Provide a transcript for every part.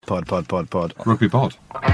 Rugby pod.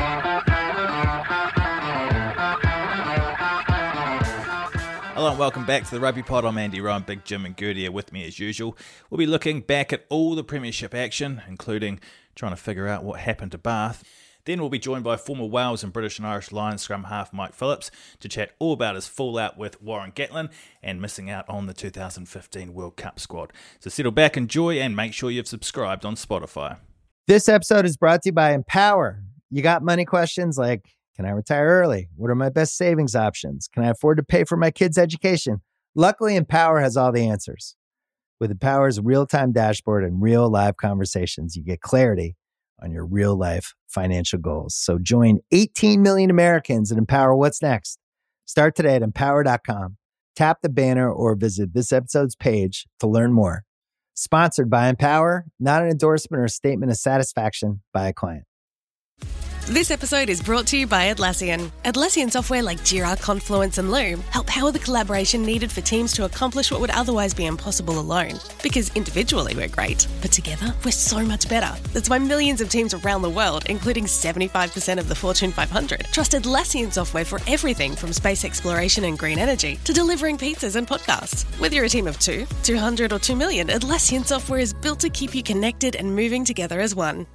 Hello and welcome back to the Rugby Pod. I'm Andy Rowan, Big Jim and Gertie are with me as usual. We'll be looking back at all the premiership action, including trying to figure out what happened to Bath. Then we'll be joined by former Wales and British and Irish Lions scrum half Mike Phillips to chat all about his fallout with Warren Gatland and missing out on the 2015 World Cup squad. So settle back, enjoy, and make sure you've subscribed on Spotify. This episode is brought to you by Empower. You got money questions like, can I retire early? What are my best savings options? Can I afford to pay for my kids' education? Luckily, Empower has all the answers. With Empower's real-time dashboard and real live conversations, you get clarity on your real-life financial goals. So join 18 million Americans and Empower what's next. Start today at empower.com. Tap the banner or visit this episode's page to learn more. Sponsored by Empower, not an endorsement or a statement of satisfaction by a client. This episode is brought to you by Atlassian. Atlassian software like Jira, Confluence, and Loom help power the collaboration needed for teams to accomplish what would otherwise be impossible alone. Because individually we're great, but together we're so much better. That's why millions of teams around the world, including 75% of the Fortune 500, trust Atlassian software for everything from space exploration and green energy to delivering pizzas and podcasts. Whether you're a team of 2, 200, or 2 million, Atlassian software is built to keep you connected and moving together as one.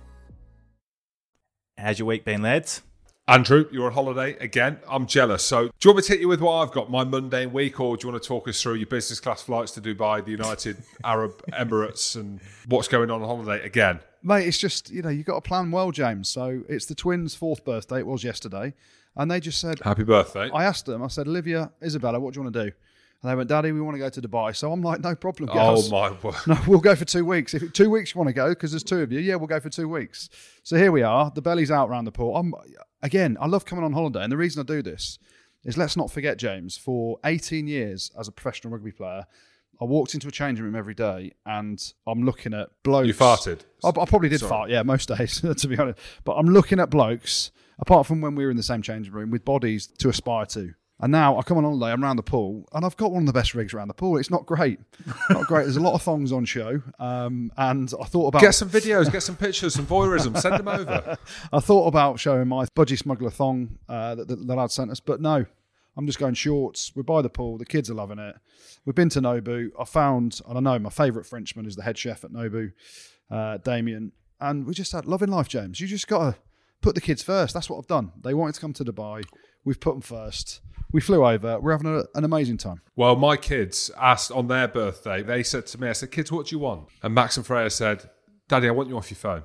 How's your week been, lads? Andrew, you're on holiday again. I'm jealous. So do you want me to hit you with what I've got, my mundane week, or do you want to talk us through your business class flights to Dubai, the United Arab Emirates, and what's going on holiday again? Mate, it's just, you've got to plan well, James. So it's the twins' 4th birthday. It was yesterday. And they just said... Happy birthday. I asked them, I said, Olivia, Isabella, what do you want to do? And they went, Daddy, we want to go to Dubai. So I'm like, no problem, guys. Oh, my word. No, we'll go for 2 weeks. If 2 weeks you want to go, because there's 2 of you, yeah, we'll go for 2 weeks. So here we are. The belly's out around the pool. I love coming on holiday. And the reason I do this is, let's not forget, James, for 18 years as a professional rugby player, I walked into a changing room every day and I'm looking at blokes. You farted? I probably did fart, yeah, most days, to be honest. But I'm looking at blokes, apart from when we were in the same changing room, with bodies to aspire to. And now I come on holiday, I'm around the pool, and I've got one of the best rigs around the pool. It's not great. Not great. There's a lot of thongs on show. And I thought about... Get some videos, get some pictures, some voyeurism, send them over. I thought about showing my budgie smuggler thong that the lad sent us, but no. I'm just going shorts. We're by the pool. The kids are loving it. We've been to Nobu. I found, and I know my favourite Frenchman is the head chef at Nobu, Damien. And we just had loving life, James. You just got to put the kids first. That's what I've done. They wanted to come to Dubai. We've put them first. We flew over. We're having an amazing time. Well, my kids asked on their birthday, they said to me, I said, kids, what do you want? And Max and Freya said, Daddy, I want you off your phone.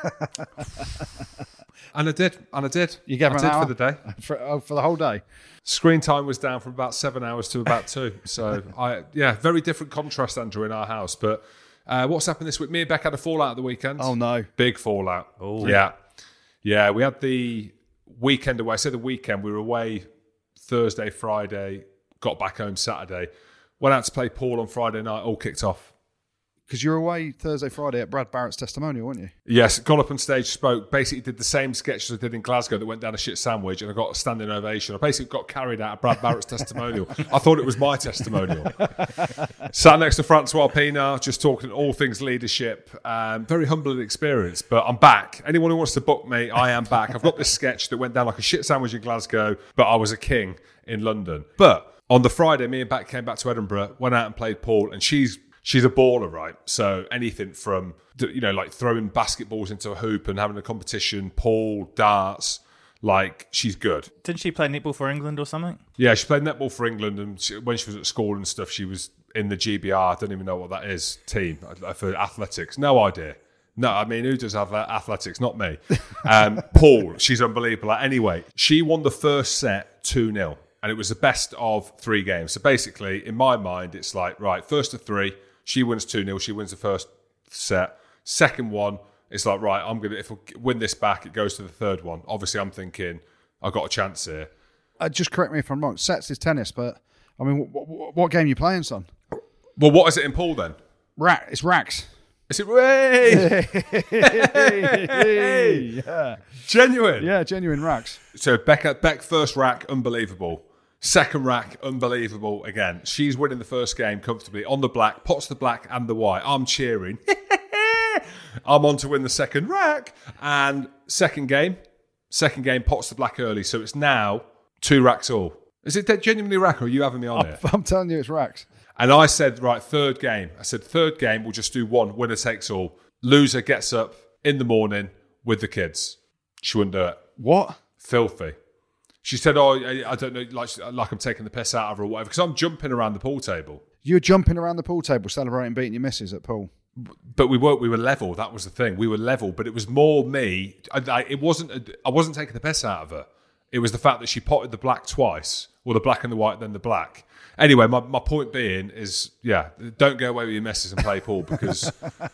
And I did. You gave them an hour? For the day. For the whole day? Screen time was down from about 7 hours to about 2. So, very different contrast, Andrew, in our house. But what's happened this week? Me and Beck had a fallout at the weekend. Oh, no. Big fallout. Oh, yeah. Yeah, we had the weekend away. I say the weekend, we were away Thursday, Friday, got back home Saturday. Went out to play pool on Friday night, all kicked off. Because you were away Thursday, Friday at Brad Barrett's testimonial, weren't you? Yes, got up on stage, spoke, basically did the same sketch as I did in Glasgow that went down a shit sandwich, and I got a standing ovation. I basically got carried out of Brad Barrett's testimonial. I thought it was my testimonial. Sat next to Francois Pina, just talking all things leadership. Very humbling experience, but I'm back. Anyone who wants to book me, I am back. I've got this sketch that went down like a shit sandwich in Glasgow, but I was a king in London. But on the Friday, me and Beck came back to Edinburgh, went out and played pool, and she's a baller, right? So anything from, like throwing basketballs into a hoop and having a competition, pool, darts, like she's good. Didn't she play netball for England or something? Yeah, she played netball for England, and when she was at school and stuff, she was in the GBR, I don't even know what that is, team for athletics. No idea. No, I mean, who does have athletics? Not me. Paul, she's unbelievable. Anyway, she won the first set 2-0, and it was the best of 3 games. So basically, in my mind, it's like, right, first of 3, she wins 2-0. She wins the first set. Second one, it's like, right, if I win this back, it goes to the third one. Obviously, I'm thinking, I've got a chance here. Just correct me if I'm wrong. Sets is tennis, but I mean, what game are you playing, son? Well, what is it in pool then? It's racks. Is it Ray? Yeah. Genuine? Yeah, genuine racks. So Beck first rack, unbelievable. Second rack, unbelievable again. She's winning the first game comfortably on the black, pots the black and the white. I'm cheering. I'm on to win the second rack. And second game, pots the black early. So it's now 2 racks all. Is it genuinely rack or are you having me on it? I'm telling you, it's racks. And I said, right, third game. I said, third game, we'll just do one. Winner takes all. Loser gets up in the morning with the kids. She wouldn't do it. What? Filthy. She said, I don't know, like I'm taking the piss out of her or whatever, because I'm jumping around the pool table. You're jumping around the pool table celebrating beating your missus at pool. But we weren't. We were level. That was the thing. We were level, but it was more me. I wasn't taking the piss out of her. It was the fact that she potted the black twice, or the black and the white, then the black. Anyway, my point being is, don't go away with your missus and play pool because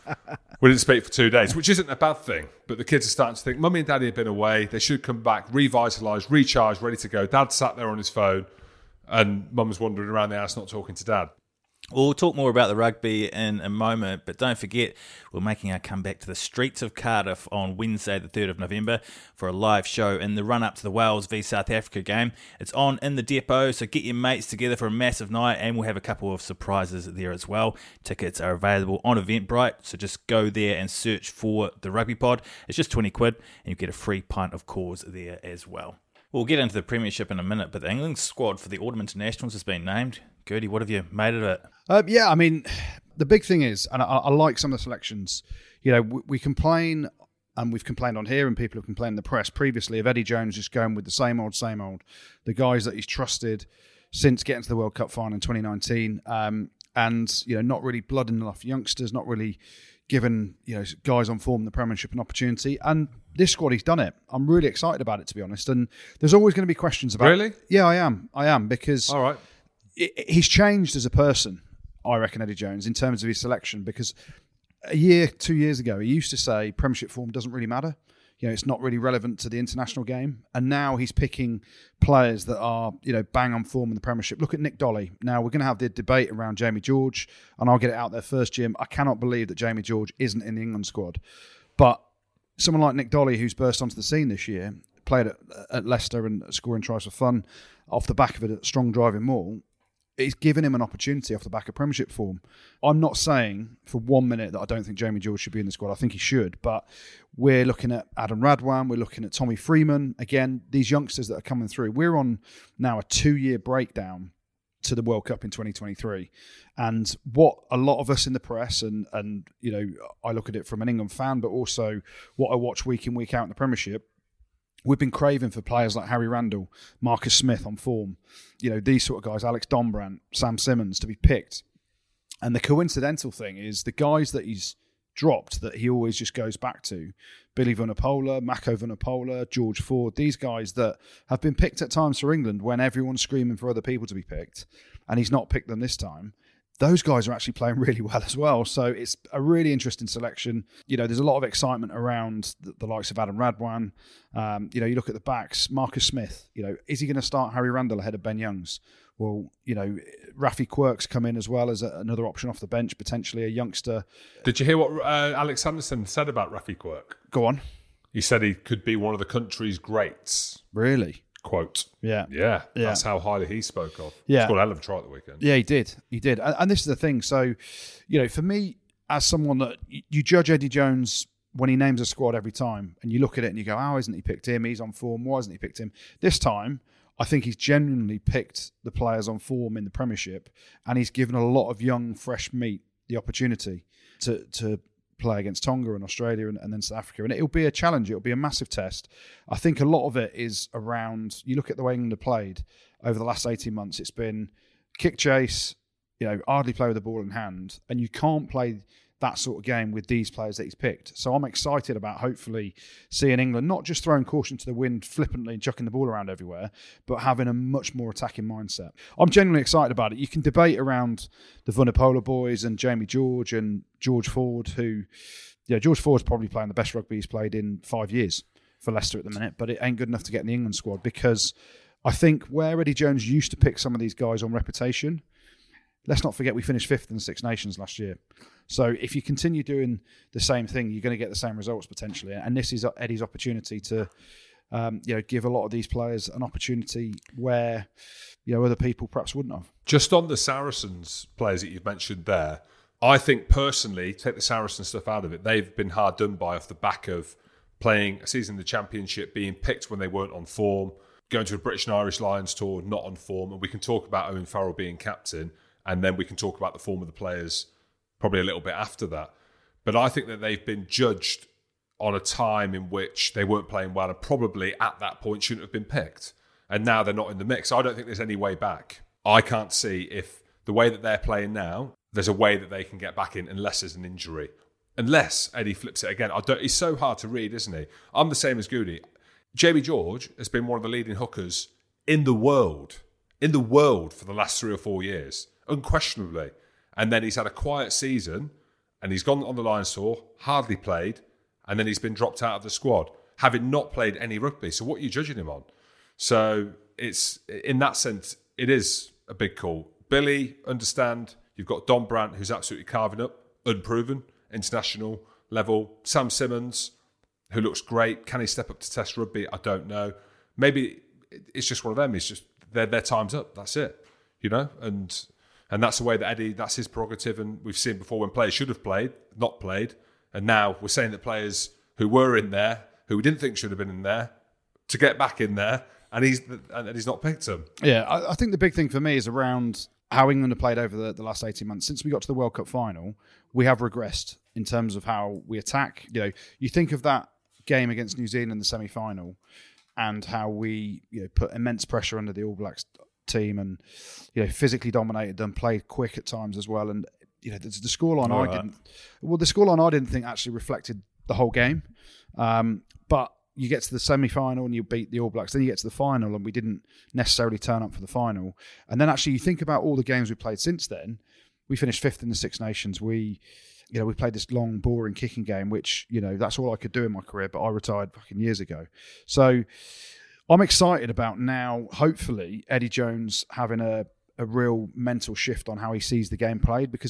we didn't speak for 2 days, which isn't a bad thing. But the kids are starting to think, Mummy and Daddy have been away. They should come back, revitalised, recharged, ready to go. Dad sat there on his phone and Mum's wandering around the house not talking to Dad. We'll talk more about the rugby in a moment, but don't forget we're making our comeback to the streets of Cardiff on Wednesday the 3rd of November for a live show in the run-up to the Wales v South Africa game. It's on in the depot, so get your mates together for a massive night, and we'll have a couple of surprises there as well. Tickets are available on Eventbrite, so just go there and search for the Rugby Pod. It's just 20 quid, and you get a free pint of Coors there as well. We'll get into the Premiership in a minute, but the England squad for the Autumn Internationals has been named. Gertie, what have you made of it? I mean, the big thing is, and I like some of the selections, we complain, and we've complained on here, and people have complained in the press previously of Eddie Jones just going with the same old. The guys that he's trusted since getting to the World Cup final in 2019, and, not really blooding enough youngsters, not really given, guys on form in the Premiership an opportunity. And this squad, he's done it. I'm really excited about it, to be honest. And there's always going to be questions about it. Really? Yeah, I am, because all right. He's changed as a person, I reckon, Eddie Jones, in terms of his selection, because 2 years ago, he used to say Premiership form doesn't really matter. It's not really relevant to the international game. And now he's picking players that are, bang on form in the Premiership. Look at Nick Dolly. Now, we're going to have the debate around Jamie George, and I'll get it out there first, Jim. I cannot believe that Jamie George isn't in the England squad. But someone like Nick Dolly, who's burst onto the scene this year, played at Leicester and scoring tries for fun off the back of a strong driving maul, it's given him an opportunity off the back of Premiership form. I'm not saying for 1 minute that I don't think Jamie George should be in the squad. I think he should. But we're looking at Adam Radwan. We're looking at Tommy Freeman. Again, these youngsters that are coming through. We're on now a 2-year breakdown to the World Cup in 2023. And what a lot of us in the press, and I look at it from an England fan, but also what I watch week in, week out in the Premiership, we've been craving for players like Harry Randall, Marcus Smith on form, these sort of guys, Alex Dombrandt, Sam Simmons, to be picked. And the coincidental thing is the guys that he's dropped that he always just goes back to, Billy Vunipola, Mako Vunipola, George Ford, these guys that have been picked at times for England when everyone's screaming for other people to be picked, and he's not picked them this time. Those guys are actually playing really well as well. So it's a really interesting selection. There's a lot of excitement around the likes of Adam Radwan. You look at the backs, Marcus Smith, is he going to start Harry Randall ahead of Ben Youngs? Well, Rafi Quirk's come in as well as another option off the bench, potentially a youngster. Did you hear what Alex Sanderson said about Rafi Quirk? Go on. He said he could be one of the country's greats. Really? Quote. Yeah. That's how highly he spoke of. Yeah. He scored a hell of a try at the weekend. Yeah, he did. And this is the thing. So, for me, as someone that you judge Eddie Jones when he names a squad every time, and you look at it and you go, oh, isn't he picked him? He's on form. Why hasn't he picked him? This time, I think he's genuinely picked the players on form in the Premiership, and he's given a lot of young, fresh meat the opportunity to play against Tonga and Australia and then South Africa. And it'll be a challenge. It'll be a massive test. I think a lot of it is around, you look at the way England have played over the last 18 months, it's been kick chase, hardly play with the ball in hand, and you can't play that sort of game with these players that he's picked. So I'm excited about hopefully seeing England not just throwing caution to the wind flippantly and chucking the ball around everywhere, but having a much more attacking mindset. I'm genuinely excited about it. You can debate around the Vunipola boys and Jamie George and George Ford, who, George Ford's probably playing the best rugby he's played in 5 years for Leicester at the minute, but it ain't good enough to get in the England squad, because I think where Eddie Jones used to pick some of these guys on reputation, let's not forget we finished 5th in the Six Nations last year. So if you continue doing the same thing, you're going to get the same results potentially. And this is Eddie's opportunity to, give a lot of these players an opportunity where, other people perhaps wouldn't have. Just on the Saracens players that you've mentioned there, I think personally, take the Saracen stuff out of it, they've been hard done by off the back of playing a season in the Championship, being picked when they weren't on form, going to a British and Irish Lions tour, not on form. And we can talk about Owen Farrell being captain, and then we can talk about the form of the players probably a little bit after that. But I think that they've been judged on a time in which they weren't playing well and probably at that point shouldn't have been picked. And now they're not in the mix. I don't think there's any way back. I can't see if the way that they're playing now, there's a way that they can get back in unless there's an injury. Unless Eddie flips it again. He's so hard to read, isn't he? I'm the same as Goody. Jamie George has been one of the leading hookers in the world for the last 3 or 4 years, unquestionably. And then he's had a quiet season and he's gone on the Lions tour, hardly played, and then he's been dropped out of the squad, having not played any rugby. So what are you judging him on? So it's, in that sense, it is a big call. Billy, understand. You've got Don Brandt, who's absolutely carving up, unproven, international level. Sam Simmons, who looks great. Can he step up to Test rugby? I don't know. Maybe it's just one of them. It's just their time's up. That's it, And that's the way that Eddie, that's his prerogative. And we've seen before when players should have played, not played. And now we're saying that players who were in there, who we didn't think should have been in there, to get back in there, and he's not picked them. Yeah, I think the big thing for me is around how England have played over the last 18 months. Since we got to the World Cup final, we have regressed in terms of how we attack. You think of that game against New Zealand in the semi-final and how we put immense pressure under the All Blacks team and physically dominated them, played quick at times as well. And the scoreline the scoreline I didn't think actually reflected the whole game. But you get to the semi-final and you beat the All Blacks. Then you get to the final and we didn't necessarily turn up for the final. And then actually you think about all the games we played since then. We finished 5th in the Six Nations. We played this long, boring kicking game, which, that's all I could do in my career, but I retired fucking years ago. So I'm excited about now, hopefully, Eddie Jones having a real mental shift on how he sees the game played, because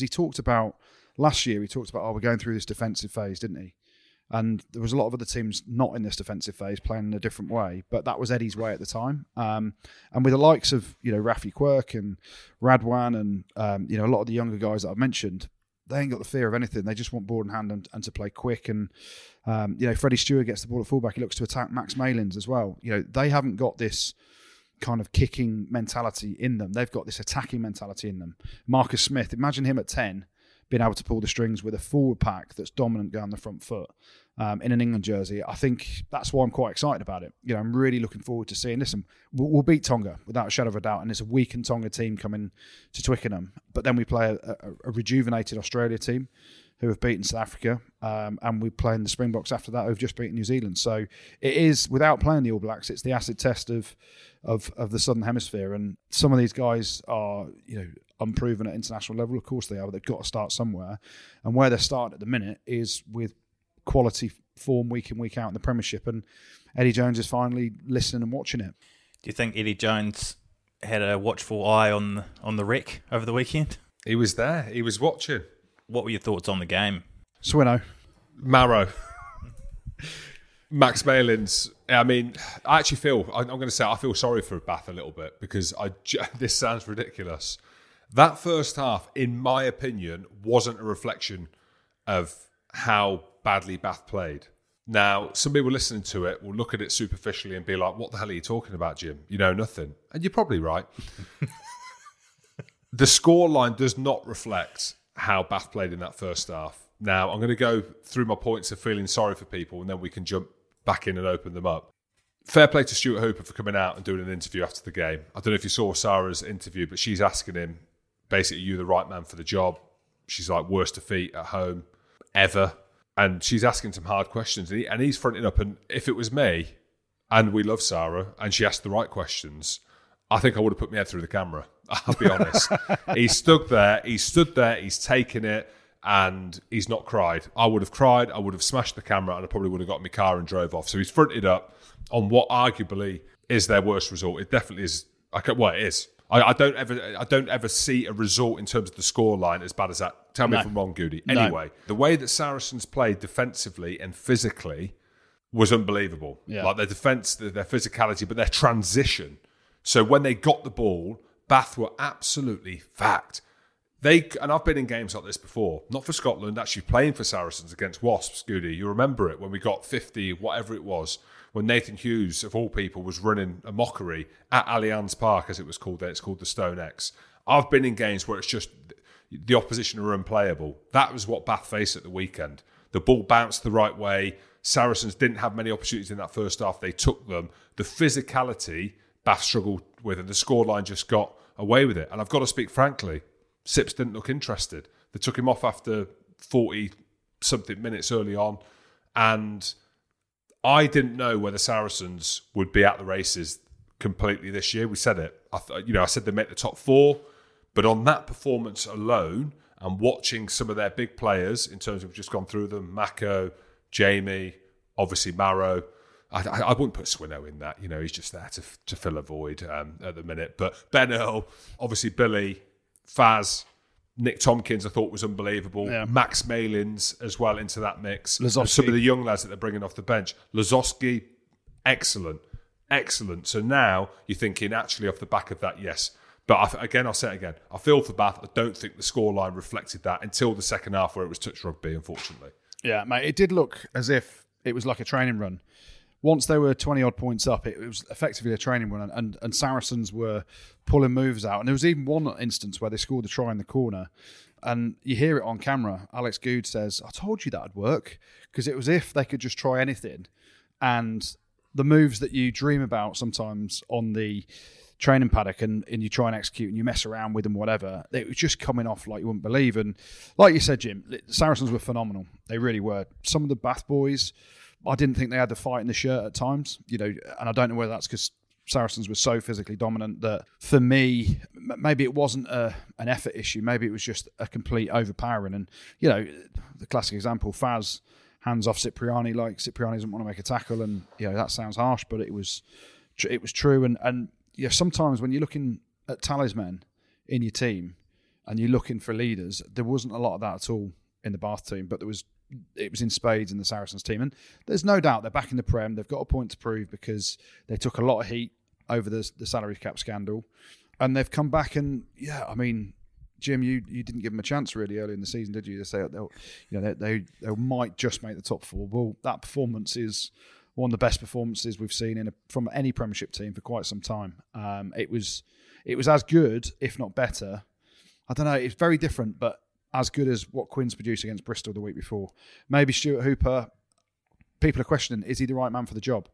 last year, we're going through this defensive phase, didn't he? And there was a lot of other teams not in this defensive phase playing in a different way, but that was Eddie's way at the time. And with the likes of, Rafi Quirk and Radwan and, a lot of the younger guys that I've mentioned, they ain't got the fear of anything. They just want ball in hand and to play quick. And, Freddie Stewart gets the ball at fullback. He looks to attack Max Malins as well. They haven't got this kind of kicking mentality in them. They've got this attacking mentality in them. Marcus Smith, imagine him at 10, being able to pull the strings with a forward pack that's dominant down the front foot in an England jersey. I think that's why I'm quite excited about it. I'm really looking forward to seeing this. And we'll beat Tonga without a shadow of a doubt. And it's a weakened Tonga team coming to Twickenham. But then we play a rejuvenated Australia team who have beaten South Africa. And we play in the Springboks after that who've just beaten New Zealand. So it is, without playing the All Blacks, it's the acid test of the Southern Hemisphere. And some of these guys are, unproven at international level. Of course they are, but they've got to start somewhere. And where they're starting at the minute is with quality form week in, week out in the Premiership. And Eddie Jones is finally listening and watching it. Do you think Eddie Jones had a watchful eye on the wreck over the weekend? He was there. He was watching. What were your thoughts on the game? Swinno. Marrow. Max Malins. I mean, I actually feel, I'm going to say, I feel sorry for Bath a little bit because this sounds ridiculous. That first half, in my opinion, wasn't a reflection of how badly Bath played. Now, some people listening to it will look at it superficially and be like, what the hell are you talking about, Jim? You know nothing. And you're probably right. The scoreline does not reflect how Bath played in that first half. Now, I'm going to go through my points of feeling sorry for people and then we can jump back in and open them up. Fair play to Stuart Hooper for coming out and doing an interview after the game. I don't know if you saw Sarah's interview, but she's asking him, basically, you the right man for the job. She's like, worst defeat at home ever. And she's asking some hard questions. And he's fronting up. And if it was me, and we love Sarah, and she asked the right questions, I think I would have put my head through the camera. I'll be honest. He stood there, he's taken it, and he's not cried. I would have cried, I would have smashed the camera, and I probably would have got in my car and drove off. So he's fronted up on what arguably is their worst result. It definitely is. Well, it is. I don't ever see a result in terms of the scoreline as bad as that. Tell me if I'm wrong, Goody. Anyway, the way that Saracens played defensively and physically was unbelievable. Yeah. Like their defence, their physicality, but their transition. So when they got the ball, Bath were absolutely fact. And I've been in games like this before, not for Scotland, actually playing for Saracens against Wasps, Goody. You remember it when we got 50, whatever it was, when Nathan Hughes, of all people, was running a mockery at Allianz Park, as it was called there. It's called the Stone X. I've been in games where it's just the opposition are unplayable. That was what Bath faced at the weekend. The ball bounced the right way. Saracens didn't have many opportunities in that first half. They took them. The physicality Bath struggled with, and the scoreline just got away with it. And I've got to speak frankly, Sips didn't look interested. They took him off after 40-something minutes early on. And I didn't know whether Saracens would be at the races completely this year. We said it. I said they'd make the top 4. But on that performance alone, and watching some of their big players, in terms of we've just gone through them, Mako, Jamie, obviously Marrow. I wouldn't put Swinnow in that. He's just there to fill a void at the minute. But Ben Earl, obviously Billy, Faz, Nick Tompkins I thought was unbelievable. Yeah. Max Malins as well into that mix. And some of the young lads that they're bringing off the bench. Lazowski, excellent. So now you're thinking actually off the back of that, yes. But I'll say it again. I feel for Bath. I don't think the scoreline reflected that until the second half where it was touch rugby, unfortunately. Yeah, mate. It did look as if it was like a training run. Once they were 20-odd points up, it was effectively a training run, and Saracens were pulling moves out. And there was even one instance where they scored a try in the corner, and you hear it on camera. Alex Good says, I told you that'd work, because it was if they could just try anything. And the moves that you dream about sometimes on the training paddock and you try and execute and you mess around with them, whatever, it was just coming off like you wouldn't believe. And like you said, Jim, the Saracens were phenomenal. They really were. Some of the Bath boys, I didn't think they had the fight in the shirt at times, and I don't know whether that's because Saracens were so physically dominant that for me, maybe it wasn't an effort issue. Maybe it was just a complete overpowering. And, the classic example, Faz hands off Cipriani like Cipriani doesn't want to make a tackle. And, that sounds harsh, but it was true. And sometimes when you're looking at talisman in your team and you're looking for leaders, there wasn't a lot of that at all in the Bath team, but it was in spades in the Saracens team. And there's no doubt they're back in the Prem. They've got a point to prove because they took a lot of heat over the salary cap scandal. And they've come back and, Jim, you didn't give them a chance really early in the season, did you? To say they might just make the top 4. Well, that performance is one of the best performances we've seen from any Premiership team for quite some time. It was as good, if not better. I don't know, it's very different, but as good as what Quinn's produced against Bristol the week before. Maybe Stuart Hooper, people are questioning, is he the right man for the job?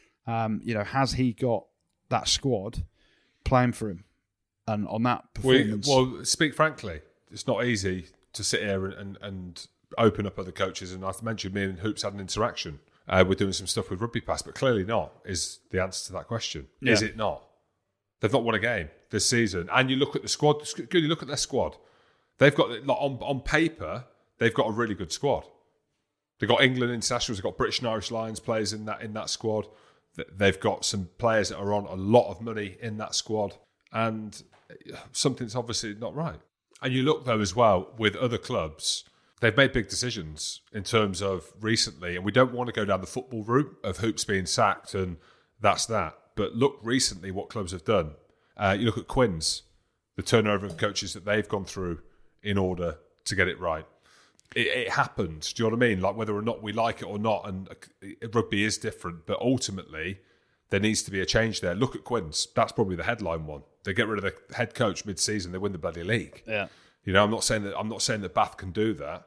Has he got that squad playing for him? And on that performance... Well, speak frankly, it's not easy to sit here and open up other coaches. And I've mentioned me and Hoops had an interaction. We're doing some stuff with Rugby Pass, but clearly not is the answer to that question. Yeah. Is it not? They've not won a game this season. And you look at the squad, you look at their squad. They've got, on paper, they've got a really good squad. They've got England internationals, they've got British and Irish Lions players in that squad. They've got some players that are on a lot of money in that squad. And something's obviously not right. And you look, though, as well, with other clubs, they've made big decisions in terms of recently, and we don't want to go down the football route of Hoops being sacked and that's that. But look recently what clubs have done. You look at Quinn's, the turnover of coaches that they've gone through in order to get it right. It happens, do you know what I mean? Like whether or not we like it or not, and rugby is different, but ultimately there needs to be a change there. Look at Quinn's. That's probably the headline one. They get rid of the head coach mid-season, they win the bloody league. Yeah. I'm not saying that Bath can do that.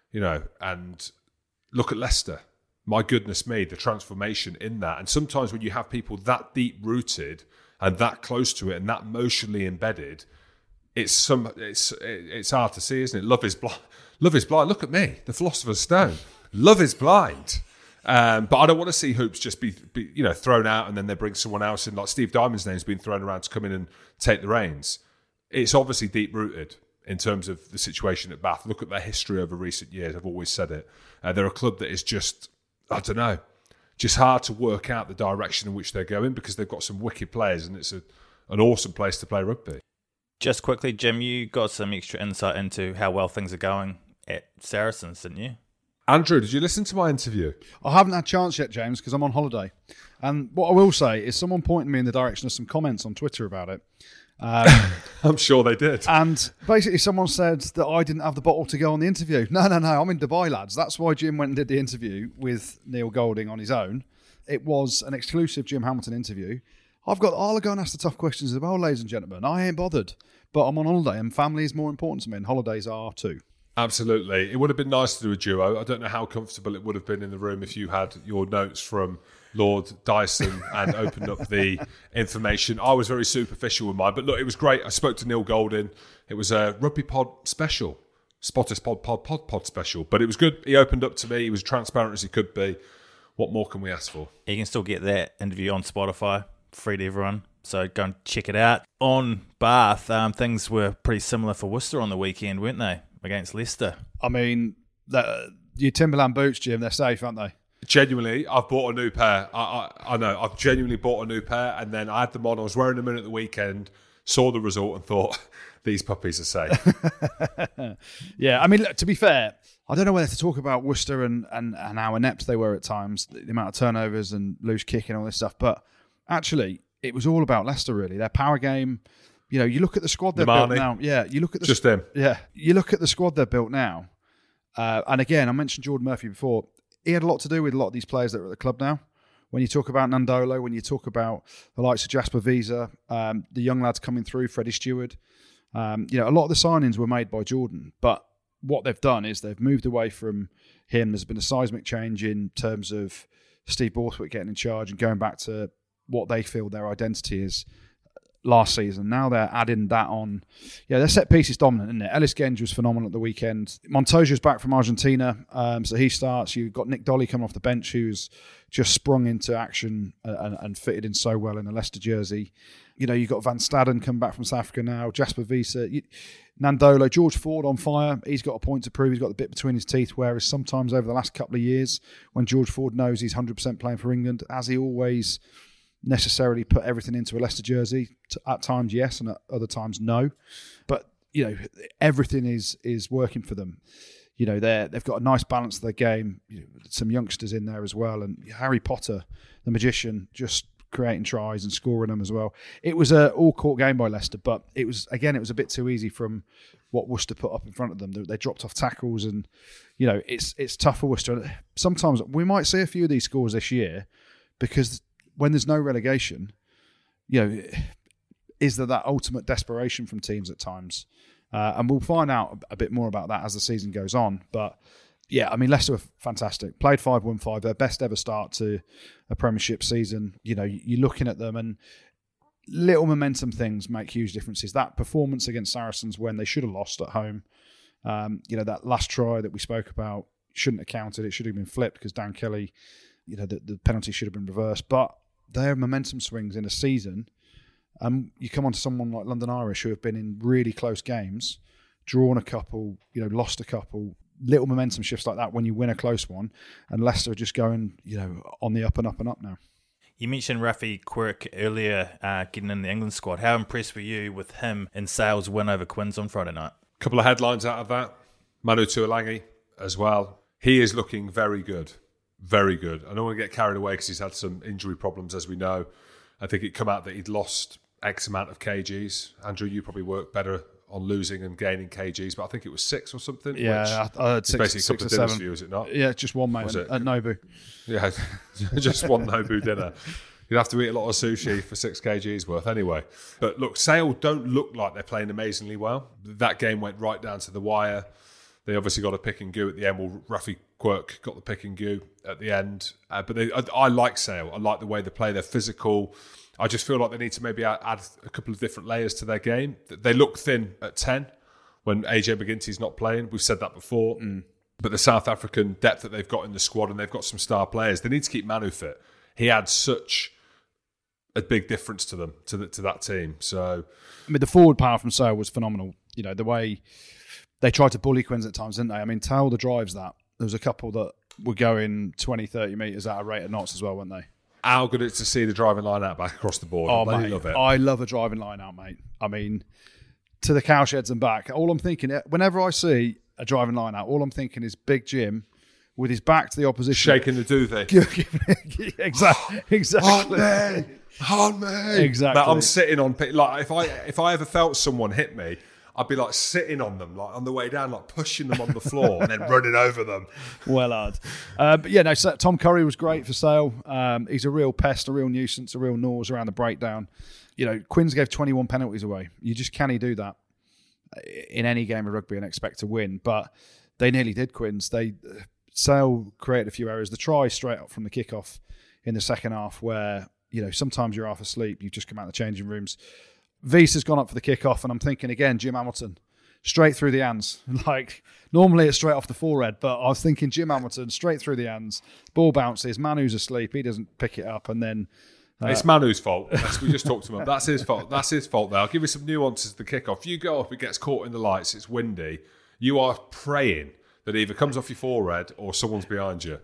And look at Leicester. My goodness me, the transformation in that. And sometimes when you have people that deep-rooted and that close to it and that emotionally embedded, it's hard to see, isn't it? Love is blind. Love is blind. Look at me, the Philosopher's Stone. Love is blind. But I don't want to see Hoops just be thrown out and then they bring someone else in. Like Steve Diamond's name's been thrown around to come in and take the reins. It's obviously deep-rooted in terms of the situation at Bath. Look at their history over recent years. I've always said it. They're a club that is just, I don't know, just hard to work out the direction in which they're going because they've got some wicked players and it's an awesome place to play rugby. Just quickly, Jim, you got some extra insight into how well things are going at Saracens, didn't you? Andrew, did you listen to my interview? I haven't had a chance yet, James, because I'm on holiday. And what I will say is someone pointed me in the direction of some comments on Twitter about it. I'm sure they did. And basically someone said that I didn't have the bottle to go on the interview. No, I'm in Dubai, lads. That's why Jim went and did the interview with Neil Golding on his own. It was an exclusive Jim Hamilton interview. I'll go and ask the tough questions as well, ladies and gentlemen. I ain't bothered. But I'm on holiday and family is more important to me, and holidays are too. Absolutely. It would have been nice to do a duo. I don't know how comfortable it would have been in the room if you had your notes from Lord Dyson and opened up the information. I was very superficial with mine, but look, it was great. I spoke to Neil Golding. It was a Rugby Pod special, Spotters Pod special, but it was good. He opened up to me. He was transparent as he could be. What more can we ask for? You can still get that interview on Spotify, free to everyone. So go and check it out. On Bath, things were pretty similar for Worcester on the weekend, weren't they, against Leicester? I mean, your Timberland boots, Jim, they're safe, aren't they? Genuinely, I've bought a new pair. I know, I've genuinely bought a new pair, and then I had them on. I was wearing them in at the weekend, saw the result, and thought, these puppies are safe. Yeah, I mean, look, to be fair, I don't know whether to talk about Worcester and how inept they were at times, the amount of turnovers and loose kicking and all this stuff, but actually, it was all about Leicester, really. Their power game. You know, you look at the squad they've built now. Yeah, you look at just them. Yeah, you look at the squad they've built now. And again, I mentioned Jordan Murphy before. He had a lot to do with a lot of these players that are at the club now. When you talk about Nandolo, when you talk about the likes of Jasper Visa, the young lads coming through, Freddie Stewart, a lot of the signings were made by Jordan. But what they've done is they've moved away from him. There's been a seismic change in terms of Steve Borthwick getting in charge and going back to what they feel their identity is last season. Now they're adding that on. Yeah, their set piece is dominant, isn't it? Ellis Genge was phenomenal at the weekend. Montoya's back from Argentina, so he starts. You've got Nick Dolly coming off the bench, who's just sprung into action and fitted in so well in a Leicester jersey. You've got Van Staden coming back from South Africa now, Jasper Visa, Nandolo, George Ford on fire. He's got a point to prove. He's got the bit between his teeth, whereas sometimes over the last couple of years, when George Ford knows he's 100% playing for England, has he always necessarily put everything into a Leicester jersey? At times, yes, and at other times, no. But, everything is working for them. They've got a nice balance to their game. Some youngsters in there as well. And Harry Potter, the magician, just creating tries and scoring them as well. It was an all-court game by Leicester, but it was a bit too easy from what Worcester put up in front of them. They dropped off tackles and, it's tough for Worcester. Sometimes we might see a few of these scores this year because when there's no relegation, is there that ultimate desperation from teams at times? And we'll find out a bit more about that as the season goes on. But yeah, I mean, Leicester were fantastic. Played 5, won 5. Their best ever start to a Premiership season. You're looking at them and little momentum things make huge differences. That performance against Saracens when they should have lost at home, that last try that we spoke about shouldn't have counted. It should have been flipped because Dan Kelly, the penalty should have been reversed. But their momentum swings in a season. You come on to someone like London Irish who have been in really close games, drawn a couple, lost a couple, little momentum shifts like that when you win a close one, and Leicester are just going, on the up and up and up now. You mentioned Rafi Quirk earlier getting in the England squad. How impressed were you with him in Sale's win over Quins on Friday night? A couple of headlines out of that. Manu Tuolangi as well. He is looking very good. Very good. I don't want to get carried away because he's had some injury problems, as we know. I think it come out that he'd lost X amount of kgs. Andrew, you probably work better on losing and gaining kgs, but I think it was 6 or something. Yeah, I heard 6, basically 6 a or couple of 7. for you, is it not? Yeah, just one, mate, at Nobu. Yeah, just one Nobu dinner. You'd have to eat a lot of sushi for 6 kgs worth anyway. But look, Sale don't look like they're playing amazingly well. That game went right down to the wire. They obviously got a pick and go at the end. Well, Rafi Quirk got the pick and go at the end. But I like Sale. I like the way they play. They're physical. I just feel like they need to maybe add a couple of different layers to their game. They look thin at 10 when AJ McGinty's not playing. We've said that before. But the South African depth that they've got in the squad, and they've got some star players, they need to keep Manu fit. He adds such a big difference to them, to that team. So, I mean, the forward power from Sale was phenomenal. The way they tried to bully Quins at times, didn't they? I mean, Taylor drives that. There was a couple that were going 20, 30 metres at a rate of knots as well, weren't they? How good it's to see the driving line out back across the board. Oh, I mate, love it. I love a driving line out, mate. I mean, to the cowsheds and back. All I'm thinking, whenever I see a driving line out, all I'm thinking is Big Jim with his back to the opposition. Shaking the duvet. Exactly. On me. Exactly. But I'm sitting on, like, if I ever felt someone hit me, I'd be like sitting on them, like on the way down, like pushing them on the floor and then running over them. Well hard. But yeah, no, so Tom Curry was great for Sale. He's a real pest, a real nuisance, a real nose around the breakdown. You know, Quins gave 21 penalties away. You just can't do that in any game of rugby and expect to win. But they nearly did, Quins. Sale created a few errors. The try straight up from the kickoff in the second half where, you know, sometimes you're half asleep. You've just come out of the changing rooms. Wiese has gone up for the kickoff, and I'm thinking again, Jim Hamilton, straight through the hands. Like, normally it's straight off the forehead, but I was thinking Jim Hamilton, straight through the hands. Ball bounces, Manu's asleep, he doesn't pick it up, and then... it's Manu's fault. We just talked to him. That's his fault. That's his fault there. I'll give you some nuances to the kickoff. You go up, it gets caught in the lights, it's windy. You are praying that it either comes off your forehead or someone's behind you.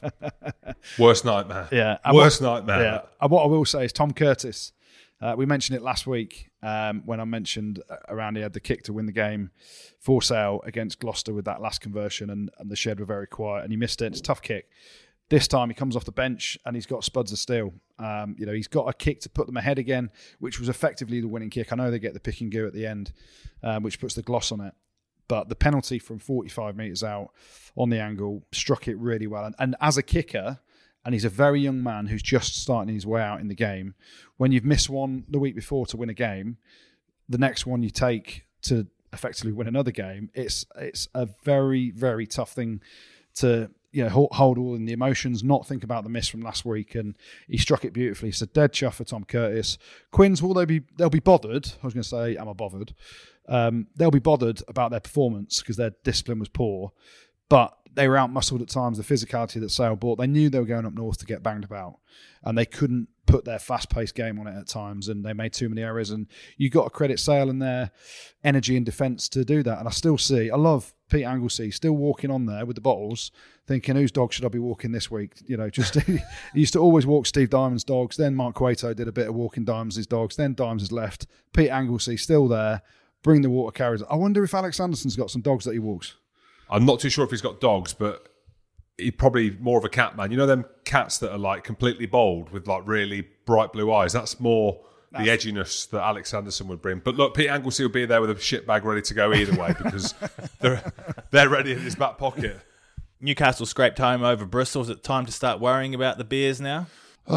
Worst nightmare. Yeah. Worst nightmare. Yeah. And what I will say is Tom Curtis... we mentioned it last week when I mentioned around he had the kick to win the game for Sale against Gloucester with that last conversion and the Shed were very quiet and he missed it. It's a tough kick. This time he comes off the bench and he's got spuds of steel. You know, he's got a kick to put them ahead again, which was effectively the winning kick. I know they get the pick and go at the end, which puts the gloss on it. But the penalty from 45 metres out on the angle struck it really well. And as a kicker... and he's a very young man who's just starting his way out in the game. When you've missed one the week before to win a game, the next one you take to effectively win another game, it's a very, very tough thing to, you know, hold all in the emotions, not think about the miss from last week. And he struck it beautifully. So dead chuff for Tom Curtis. Quins, they'll be bothered. I was going to say, am I bothered? They'll be bothered about their performance because their discipline was poor. But they were out-muscled at times, the physicality that Sale brought. They knew they were going up north to get banged about, and they couldn't put their fast-paced game on it at times, and they made too many errors. And you got to credit Sale and their energy and defence to do that. And I love Pete Anglesey still walking on there with the bottles, thinking, whose dog should I be walking this week? You know, just he used to always walk Steve Diamond's dogs. Then Mark Cueto did a bit of walking Diamond's dogs. Then Diamonds has left. Pete Anglesey still there, bring the water carriers. I wonder if Alex Anderson's got some dogs that he walks. I'm not too sure if he's got dogs, but he's probably more of a cat man. You know them cats that are like completely bald with like really bright blue eyes? That's more the edginess that Alex Anderson would bring. But look, Pete Anglesey will be there with a shit bag ready to go either way because they're ready in his back pocket. Newcastle scraped home over Bristol. Is it time to start worrying about the Bears now?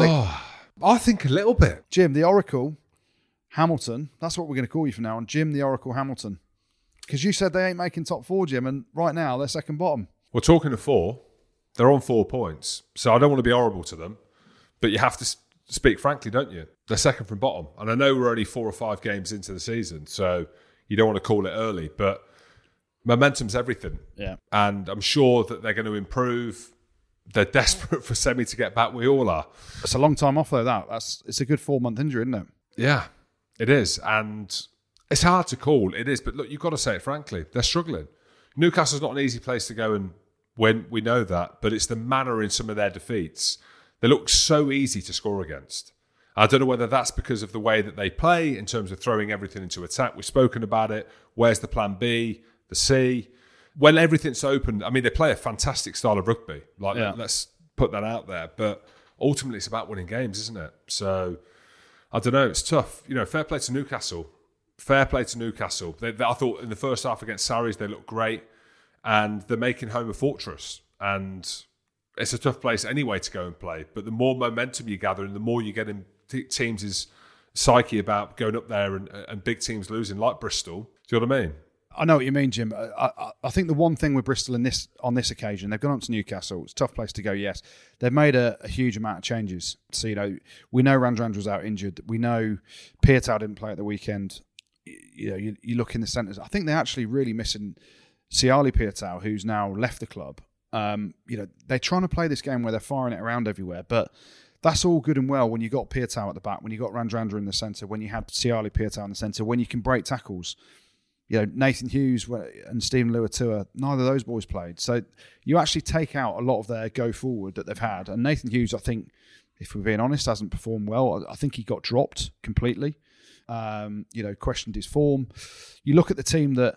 I think a little bit. Jim, the Oracle Hamilton, that's what we're going to call you from now on. Jim, the Oracle Hamilton. Because you said they ain't making top four, Jim, and right now they're second bottom. Well, talking of four, they're on 4 points. So I don't want to be horrible to them, but you have to speak frankly, don't you? They're second from bottom. And I know we're only 4 or 5 games into the season, so you don't want to call it early, but momentum's everything. Yeah. And I'm sure that they're going to improve. They're desperate for Semi to get back. We all are. It's a long time off, though, it's a good 4-month injury, isn't it? Yeah, it is. And it's hard to call. It is. But look, you've got to say it frankly. They're struggling. Newcastle's not an easy place to go and win. We know that. But it's the manner in some of their defeats. They look so easy to score against. I don't know whether that's because of the way that they play in terms of throwing everything into attack. We've spoken about it. Where's the plan B, the C? When everything's open, I mean, they play a fantastic style of rugby. Let's put that out there. But ultimately, it's about winning games, isn't it? So, I don't know. It's tough. You know, fair play to Newcastle. I thought in the first half against Sarries, they looked great. And they're making home a fortress. And it's a tough place anyway to go and play. But the more momentum you gather and the more you get in teams' psyche about going up there and big teams losing, like Bristol. Do you know what I mean? I know what you mean, Jim. I think the one thing with Bristol on this occasion, they've gone up to Newcastle. It's a tough place to go, yes. They've made a huge amount of changes. So, you know, we know Randrandra's out injured. We know Pietau didn't play at the weekend. You know, you look in the centres. I think they're actually really missing Siali Pietau, who's now left the club. You know, they're trying to play this game where they're firing it around everywhere, but that's all good and well when you got Pietau at the back, when you got Randrandra in the centre, when you had Siali Pietau in the centre, when you can break tackles. You know, Nathan Hughes and Stephen Luatua, neither of those boys played. So you actually take out a lot of their go forward that they've had. And Nathan Hughes, I think, if we're being honest, hasn't performed well. I think he got dropped completely. You know, questioned his form. You look at the team that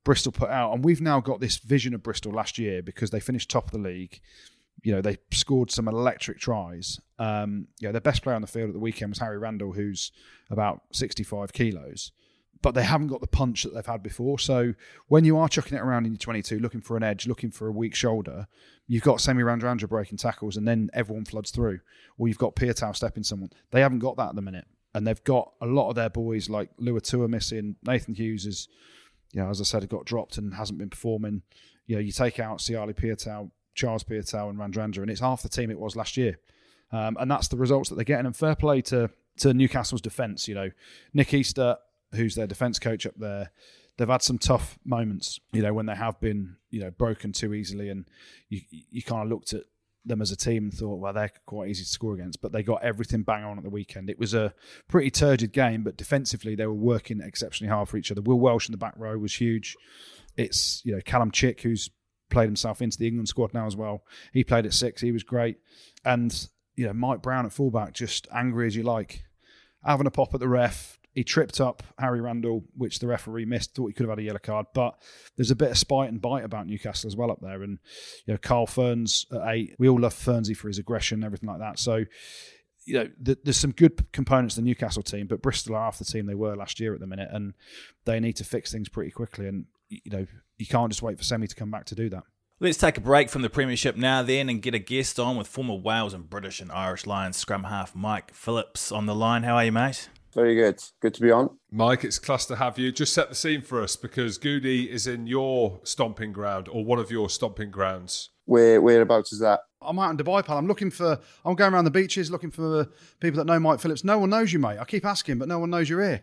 Bristol put out. And we've now got this vision of Bristol last year because they finished top of the league. You know, they scored some electric tries. Their best player on the field at the weekend was Harry Randall, who's about 65 kilos. But they haven't got the punch that they've had before. So when you are chucking it around in your 22, looking for an edge, looking for a weak shoulder, you've got Semi Radradra breaking tackles and then everyone floods through. Or you've got Piutau stepping someone. They haven't got that at the minute. And they've got a lot of their boys like Luatua missing. Nathan Hughes is, as I said, got dropped and hasn't been performing. You take out Siali Piutau, Charles Piutau and Radradra, and it's half the team it was last year. And that's the results that they're getting. And fair play to Newcastle's defence. Nick Easter, who's their defence coach up there, they've had some tough moments, when they have been, broken too easily. And you kind of looked at them as a team and thought, well, they're quite easy to score against. But they got everything bang on at the weekend. It was a pretty turgid game, but defensively they were working exceptionally hard for each other. Will Welsh in the back row was huge. It's, Callum Chick, who's played himself into the England squad now as well. He played at 6. He was great. And, Mike Brown at fullback, just angry as you like, having a pop at the ref. He tripped up Harry Randall, which the referee missed. Thought he could have had a yellow card. But there's a bit of spite and bite about Newcastle as well up there. And, Carl Ferns at 8. We all love Fernsey for his aggression and everything like that. So, there's some good components to the Newcastle team, but Bristol are half the team they were last year at the minute. And they need to fix things pretty quickly. And, you can't just wait for Semi to come back to do that. Let's take a break from the Premiership now then and get a guest on with former Wales and British and Irish Lions scrum half Mike Phillips on the line. How are you, mate? Very good. Good to be on. Mike, it's class to have you. Just set the scene for us because Goody is in your stomping ground or one of your stomping grounds. Whereabouts is that? I'm out in Dubai, pal. I'm going around the beaches looking for people that know Mike Phillips. No one knows you, mate. I keep asking, but no one knows you're here.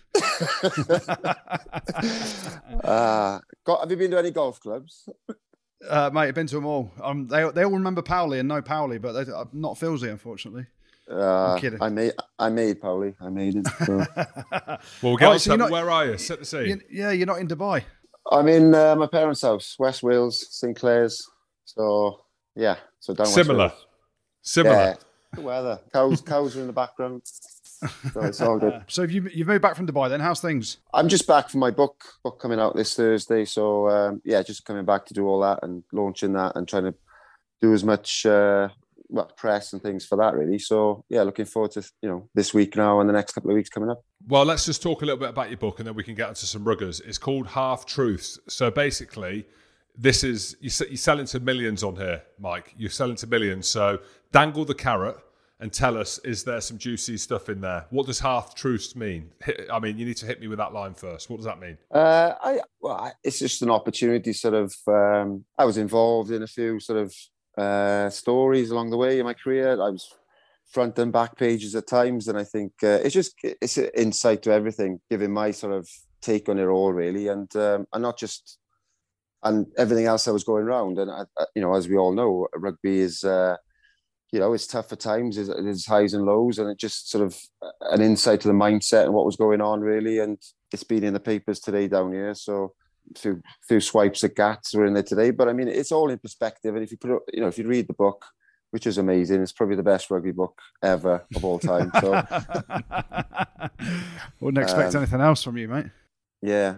Have you been to any golf clubs? Mate, I've been to them all. They all remember Powley and know Powley, but not Filsey, unfortunately. I'm kidding. I made Powley. I made it. So. Well, we'll get on to that. Where are you? Set the scene. You're not in Dubai. I'm in my parents' house, West Wales, St Clair's. So, yeah. So down Similar. West Wales. Yeah. The weather. Cows are in the background. So it's all good. So you've moved back from Dubai then? How's things? I'm just back from my book coming out this Thursday. So, just coming back to do all that and launching that and trying to do as much press and things for that, really. So, looking forward to, this week now and the next couple of weeks coming up. Well, let's just talk a little bit about your book and then we can get into some ruggers. It's called Half Truths. So basically, this is, you're selling to millions on here, Mike. You're selling to millions. So dangle the carrot and tell us, is there some juicy stuff in there? What does half truths mean? You need to hit me with that line first. What does that mean? It's just an opportunity. I was involved in a few stories along the way in my career. I was front and back pages at times, and I think it's an insight to everything, giving my sort of take on it all, really, and not just and everything else that was going around. And as we all know, rugby is. It's tough at times. There's highs and lows, and it just sort of an insight to the mindset and what was going on, really. And it's been in the papers today down here, so a few swipes at Gats were in there today. But I mean, it's all in perspective. And if you put, if you read the book, which is amazing, it's probably the best rugby book ever of all time. So wouldn't expect anything else from you, mate. Yeah.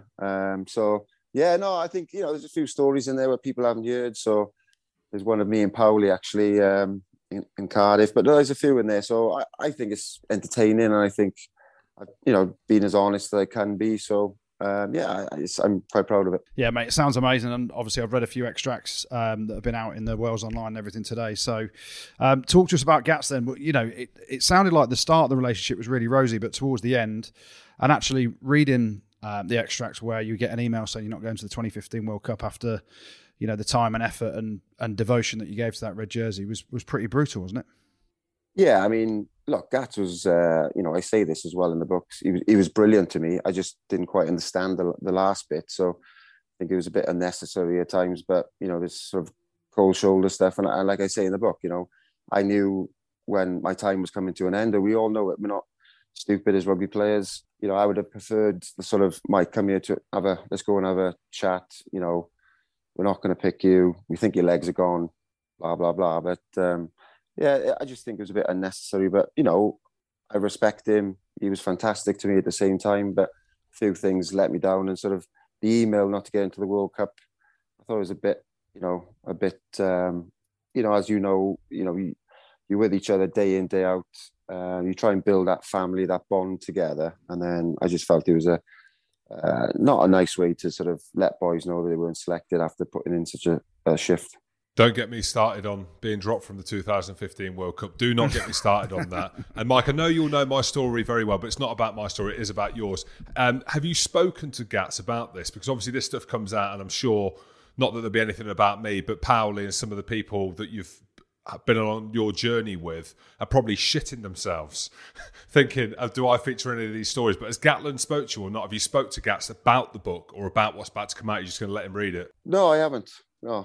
I think there's a few stories in there where people haven't heard. So there's one of me and Powley actually. In Cardiff, but there's a few in there, so I think it's entertaining, and I think being as honest as I can be. So I'm quite proud of it. Yeah, mate, it sounds amazing, and obviously I've read a few extracts that have been out in the Wales Online and everything today. So talk to us about Gats then. It sounded like the start of the relationship was really rosy, but towards the end, and actually reading the extracts where you get an email saying you're not going to the 2015 World Cup after the time and effort and devotion that you gave to that red jersey was pretty brutal, wasn't it? Yeah, I mean, look, Gats was, I say this as well in the books. He was brilliant to me. I just didn't quite understand the last bit. So I think it was a bit unnecessary at times, but, there's sort of cold shoulder stuff. And like I say in the book, I knew when my time was coming to an end, and we all know it. We're not stupid as rugby players. I would have preferred the sort of, Mike, come here to let's go and have a chat, we're not going to pick you. We think your legs are gone, blah, blah, blah. But, I just think it was a bit unnecessary. But, I respect him. He was fantastic to me at the same time. But a few things let me down and sort of the email not to get into the World Cup, I thought it was a bit, as you're with each other day in, day out. You try and build that family, that bond together. And then I just felt it was not a nice way to sort of let boys know that they weren't selected after putting in such a shift. Don't get me started on being dropped from the 2015 World Cup. Do not get me started on that. And Mike, I know you'll know my story very well, but it's not about my story. It is about yours. Have you spoken to Gats about this? Because obviously this stuff comes out, and I'm sure, not that there'll be anything about me, but Paoli and some of the people that you've been on your journey with are probably shitting themselves thinking, do I feature any of these stories? But has Gatland spoke to you or not? Have you spoke to Gats about the book or about what's about to come out? You're just going to let him read it? No, I haven't. No.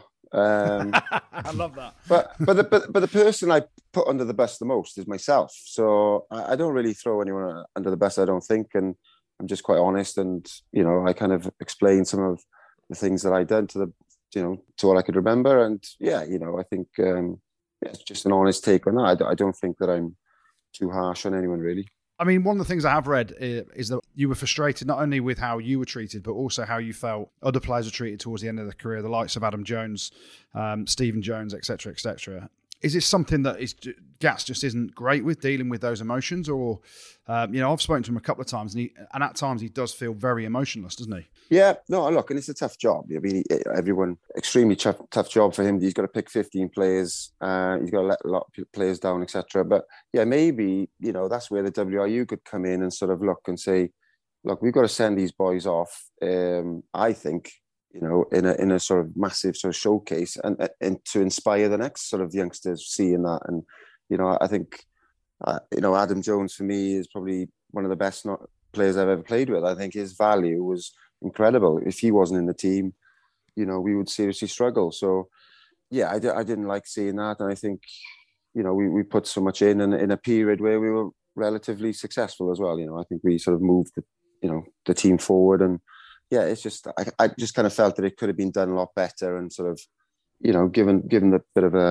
I love that. But the person I put under the bus the most is myself. So I don't really throw anyone under the bus, I don't think. And I'm just quite honest. And, I kind of explain some of the things that I done to all I could remember. And I think it's just an honest take on that. I don't think that I'm too harsh on anyone, really. I mean, one of the things I have read is that you were frustrated not only with how you were treated, but also how you felt other players were treated towards the end of their career, the likes of Adam Jones, Stephen Jones, etc., etc. Is this something that Gats just isn't great with, dealing with those emotions? Or, I've spoken to him a couple of times, and at times he does feel very emotionless, doesn't he? Yeah, no, look, and it's a tough job. I mean, extremely tough job for him. He's got to pick 15 players. He's got to let a lot of players down, etc. But yeah, maybe, that's where the WRU could come in and sort of look and say, look, we've got to send these boys off, I think, in a sort of massive sort of showcase and to inspire the next sort of youngsters seeing that. And, I think, Adam Jones for me is probably one of the best players I've ever played with. I think his value was incredible. If he wasn't in the team, we would seriously struggle. So, yeah, I didn't like seeing that. And I think, we put so much in a period where we were relatively successful as well. I think we sort of moved, the team forward. And, yeah, it's just, I just kind of felt that it could have been done a lot better and sort of, given a bit of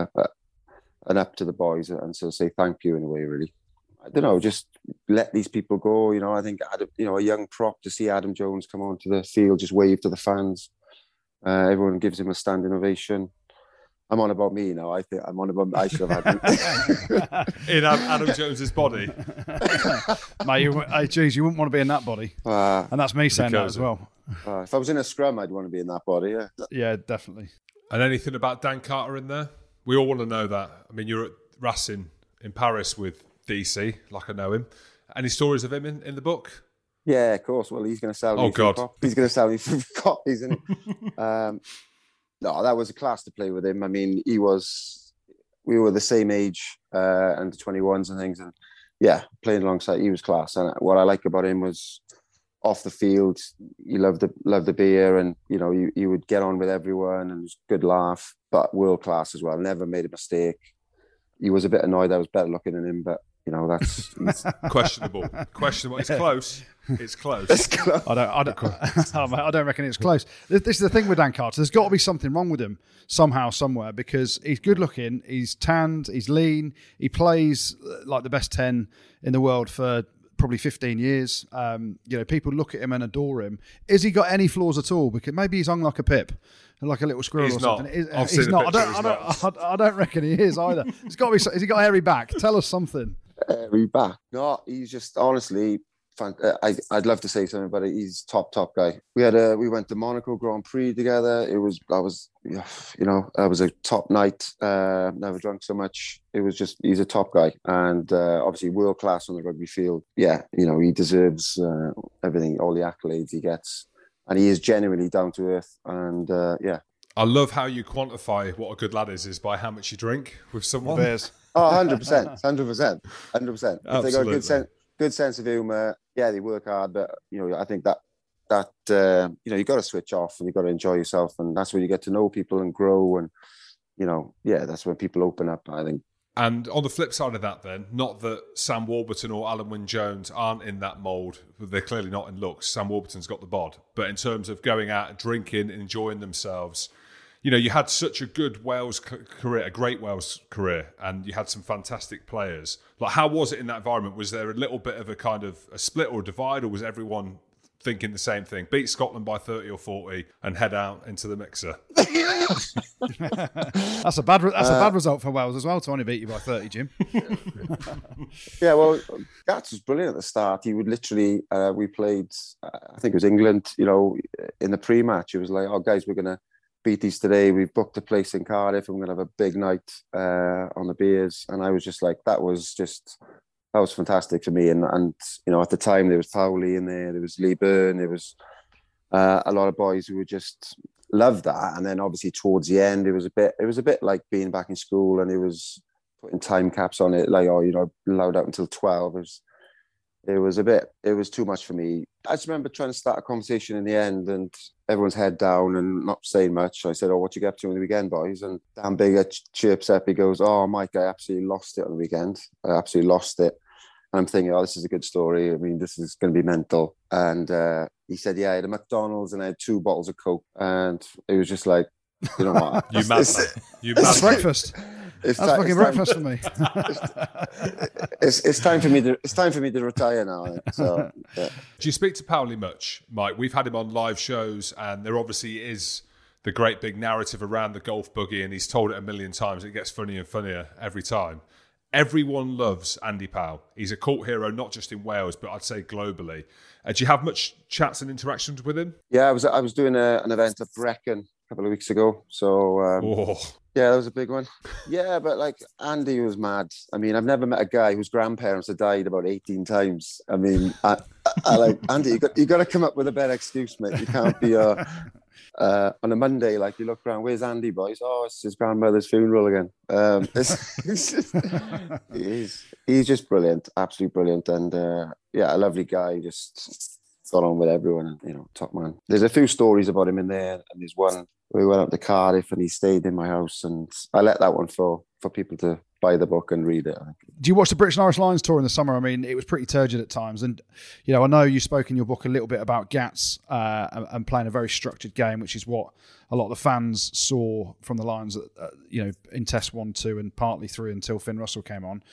an up to the boys and sort of say thank you in a way, really. I don't know, just let these people go. I think, a young prop to see Adam Jones come onto the field, just wave to the fans. Everyone gives him a standing ovation. I'm on about me now. I think I'm on about. I should have had him. In Adam Jones's body. Mate, you wouldn't want to be in that body. And that's me saying that as well. If I was in a scrum, I'd want to be in that body, yeah. Yeah, definitely. And anything about Dan Carter in there? We all want to know that. I mean, you're at Racing in Paris with DC, like I know him. Any stories of him in the book? Yeah, of course. Well, he's going to sell me. Oh, God. He's going to sell me for copies, isn't he? No, that was a class to play with him. I mean, we were the same age, under 21s and things. And yeah, playing alongside, he was class. And what I like about him was off the field, he loved the beer and, he would get on with everyone and it was a good laugh, but world class as well. Never made a mistake. He was a bit annoyed I was better looking than him, but, that's questionable. It's close. It's close. I don't reckon it's close. This is the thing with Dan Carter. There's got to be something wrong with him somehow, somewhere, because he's good looking, he's tanned, he's lean, he plays like the best 10 in the world for probably 15 years. People look at him and adore him. Has he got any flaws at all? Because maybe he's hung like a pip, like a little squirrel he's or something. He's not. I don't reckon he is either. It's got to be. Has he got a hairy back? Tell us something. Hairy back? No, he's just honestly. I'd love to say something, but he's top guy. We went to Monaco Grand Prix together. That was a top night. Never drunk so much. It was just, he's a top guy, and obviously world class on the rugby field. Yeah, he deserves everything, all the accolades he gets, and he is genuinely down to earth. And yeah, I love how you quantify what a good lad is by how much you drink with someone. Bears. Oh, 100%. If they got a good sense of humour, yeah, they work hard, but I think that you got to switch off and you got to enjoy yourself, and that's where you get to know people and grow, and that's when people open up, I think. And on the flip side of that, then, not that Sam Warburton or Alan Wynne-Jones aren't in that mould, they're clearly not in looks. Sam Warburton's got the bod, but in terms of going out and drinking and enjoying themselves, you had such a good Wales career, a great Wales career, and you had some fantastic players. Like, how was it in that environment? Was there a little bit of a kind of a split or a divide, or was everyone thinking the same thing. Beat Scotland by 30 or 40 and head out into the mixer. That's a bad result for Wales as well, to only beat you by 30, Jim. Yeah, well, Gats was brilliant at the start. He would literally, we played, I think it was England, you know, in the pre-match. It was like, oh, guys, we're going to beat these today. We've booked a place in Cardiff and we're going to have a big night on the beers. And I was just like, that was fantastic for me. And you know, at the time, there was Powley in there was Lee Byrne, there was a lot of boys who would just love that. And then obviously towards the end, it was a bit like being back in school, and it was putting time caps on it, like, oh, you know, allowed up until 12. It was too much for me. I just remember trying to start a conversation in the end, and everyone's head down and not saying much. So I said, oh, what you get up to on the weekend, boys? And Dan Bigger chirps up. He goes, oh, Mike, I absolutely lost it on the weekend. I absolutely lost it. And I'm thinking, oh, this is a good story. I mean, this is going to be mental. And he said, yeah, I had a McDonald's and I had 2 bottles of Coke. And it was just like, you know what? You mad. That's breakfast. That's fucking breakfast for me. It's time for me to retire now. So, yeah. Do you speak to Powley much, Mike? We've had him on live shows, and there obviously is the great big narrative around the golf buggy, and he's told it a million times. It gets funnier and funnier every time. Everyone loves Andy Powell. He's a cult hero, not just in Wales, but I'd say globally. Do you have much chats and interactions with him? Yeah, I was doing an event at Brecon a couple of weeks ago. So, yeah, that was a big one. Yeah, but like Andy was mad. I mean, I've never met a guy whose grandparents had died about 18 times. I mean, I like, Andy, you got to come up with a better excuse, mate. You can't be on a Monday, like, you look around, where's Andy, boys? Oh, it's his grandmother's funeral again. He's just brilliant, absolutely brilliant. And yeah, a lovely guy, just got on with everyone, and, you know, top man. There's a few stories about him in there, and there's one where we went up to Cardiff and he stayed in my house, and I let that one for people to buy the book and read it. Do you watch the British and Irish Lions tour in the summer? I mean, it was pretty turgid at times. And, you know, I know you spoke in your book a little bit about Gats and playing a very structured game, which is what a lot of the fans saw from the Lions, you know, in Test 1, 2 and partly 3 until Finn Russell came on.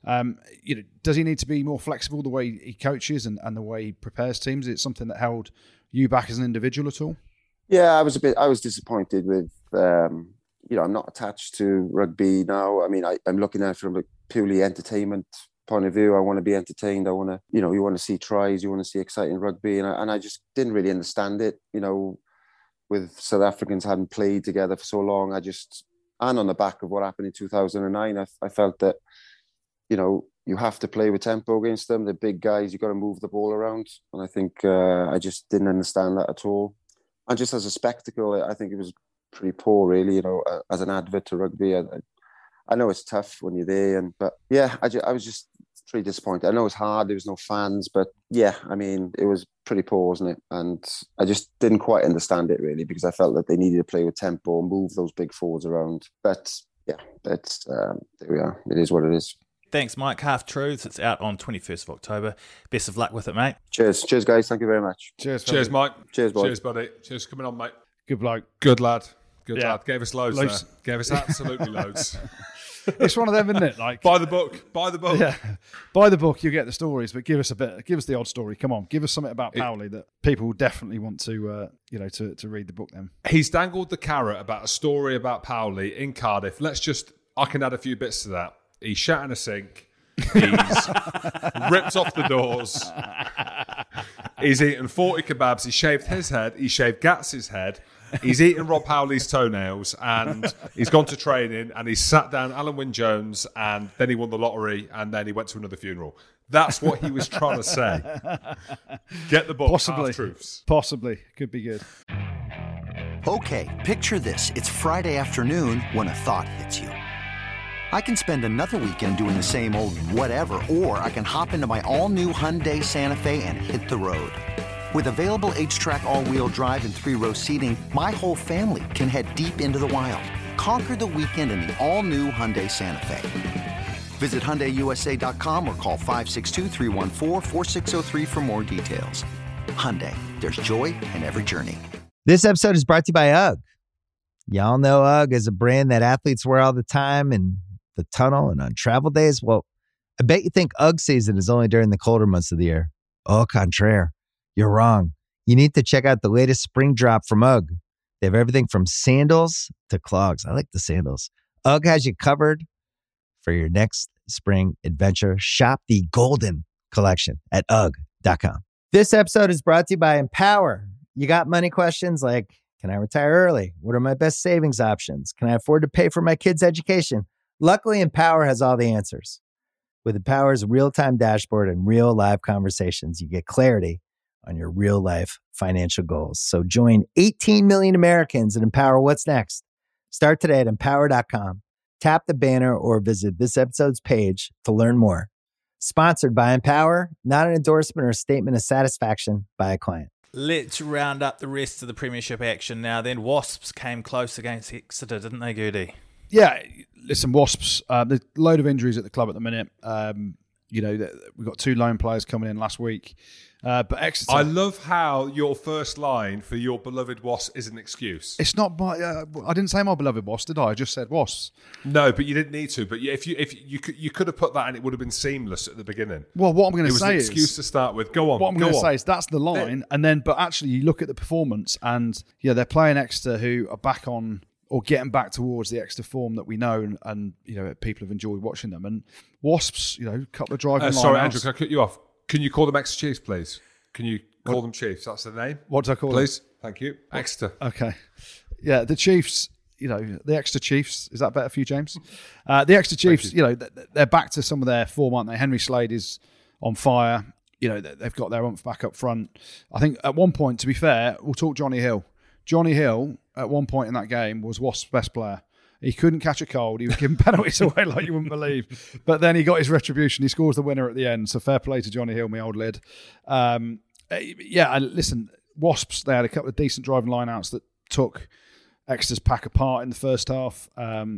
You know, does he need to be more flexible the way he coaches and the way he prepares teams? Is it something that held you back as an individual at all? Yeah, I was disappointed with, you know, I'm not attached to rugby now. I mean, I'm looking at it from a purely entertainment point of view. I want to be entertained. I want to, you know, you want to see tries, you want to see exciting rugby. And I just didn't really understand it, you know, with South Africans hadn't played together for so long. And on the back of what happened in 2009, I felt that, you know, you have to play with tempo against them. They're big guys. You've got to move the ball around. And I think I just didn't understand that at all. And just as a spectacle, I think it was pretty poor, really, you know, as an advert to rugby. I know it's tough when you're there, but yeah, I was just pretty disappointed. I know it's hard, there was no fans, but yeah, I mean, it was pretty poor, wasn't it? And I just didn't quite understand it, really, because I felt that they needed to play with tempo and move those big forwards around. But yeah, there we are. It is what it is. Thanks, Mike. Half Truths. It's out on 21st of October. Best of luck with it, mate. Cheers, guys. Thank you very much. Cheers, Mike. Cheers, boy. Cheers, buddy. Cheers for coming on, mate. Good bloke. Good lad. Good lad. Gave us loads there. Gave us absolutely loads. It's one of them, isn't it? Like, buy the book. Yeah, buy the book. You get the stories, but give us the odd story. Come on, give us something about Powley that people definitely want to, you know, to read the book. Then he's dangled the carrot about a story about Powley in Cardiff. I can add a few bits to that. He shat in a sink. He's ripped off the doors. He's eaten 40 kebabs. He shaved his head. He shaved Gats' head. He's eaten Rob Powley's toenails, and he's gone to training, and he's sat down Alan Wynne-Jones, and then he won the lottery, and then he went to another funeral. That's what he was trying to say. Get the book. Possibly. Half Truths. Possibly. Could be good. Okay, picture this. It's Friday afternoon when a thought hits you. I can spend another weekend doing the same old whatever, or I can hop into my all-new Hyundai Santa Fe and hit the road. With available H-Track all-wheel drive and 3-row seating, my whole family can head deep into the wild. Conquer the weekend in the all-new Hyundai Santa Fe. Visit HyundaiUSA.com or call 562-314-4603 for more details. Hyundai, there's joy in every journey. This episode is brought to you by UGG. Y'all know UGG is a brand that athletes wear all the time in the tunnel and on travel days. Well, I bet you think UGG season is only during the colder months of the year. Au contraire, you're wrong. you need to check out the latest spring drop from UGG. They have everything from sandals to clogs. I like the sandals. UGG has you covered for your next spring adventure. Shop the Golden Collection at UGG.com. This episode is brought to you by Empower. You got money questions like, can I retire early? What are my best savings options? Can I afford to pay for my kids' education? Luckily, Empower has all the answers. With Empower's real-time dashboard and real live conversations, you get clarity on your real-life financial goals. So join 18 million Americans and Empower what's next. Start today at Empower.com. Tap the banner or visit this episode's page to learn more. Sponsored by Empower, not an endorsement or statement of satisfaction by a client. Let's round up the rest of the Premiership action now. Then Wasps came close against Exeter, didn't they, Goody? Yeah, listen, Wasps, there's a load of injuries at the club at the minute. We've got 2 loan players coming in last week. But Exeter... I love how your first line for your beloved Wasps is an excuse. It's not my... I didn't say my beloved Wasps, did I? I just said Wasps. No, but you didn't need to. But if you could have put that in, it would have been seamless at the beginning. Well, what I'm going to say is... It was an excuse to start with. Go on. What I'm going to say is that's the line. But actually you look at the performance and, they're playing Exeter who are back on... or getting back towards the Exeter form that we know and people have enjoyed watching them. And Wasps, a couple of driving lines. Sorry, Andrew, can I cut you off? Can you call them Exeter Chiefs, please? Can you call them Chiefs? That's the name. What do I call them? Please. Thank you. Exeter. Okay. Yeah, the Chiefs, the Exeter Chiefs. Is that better for you, James? The Exeter Chiefs, they're back to some of their form, aren't they? Henry Slade is on fire. They've got their oomph back up front. I think at one point, to be fair, we'll talk Johnny Hill. Johnny Hill, at one point in that game, was Wasps' best player. He couldn't catch a cold. He was giving penalties away like you wouldn't believe. But then he got his retribution. He scores the winner at the end. So fair play to Johnny Hill, my old lid. And listen, Wasps, they had a couple of decent driving lineouts that took Exeter's pack apart in the first half.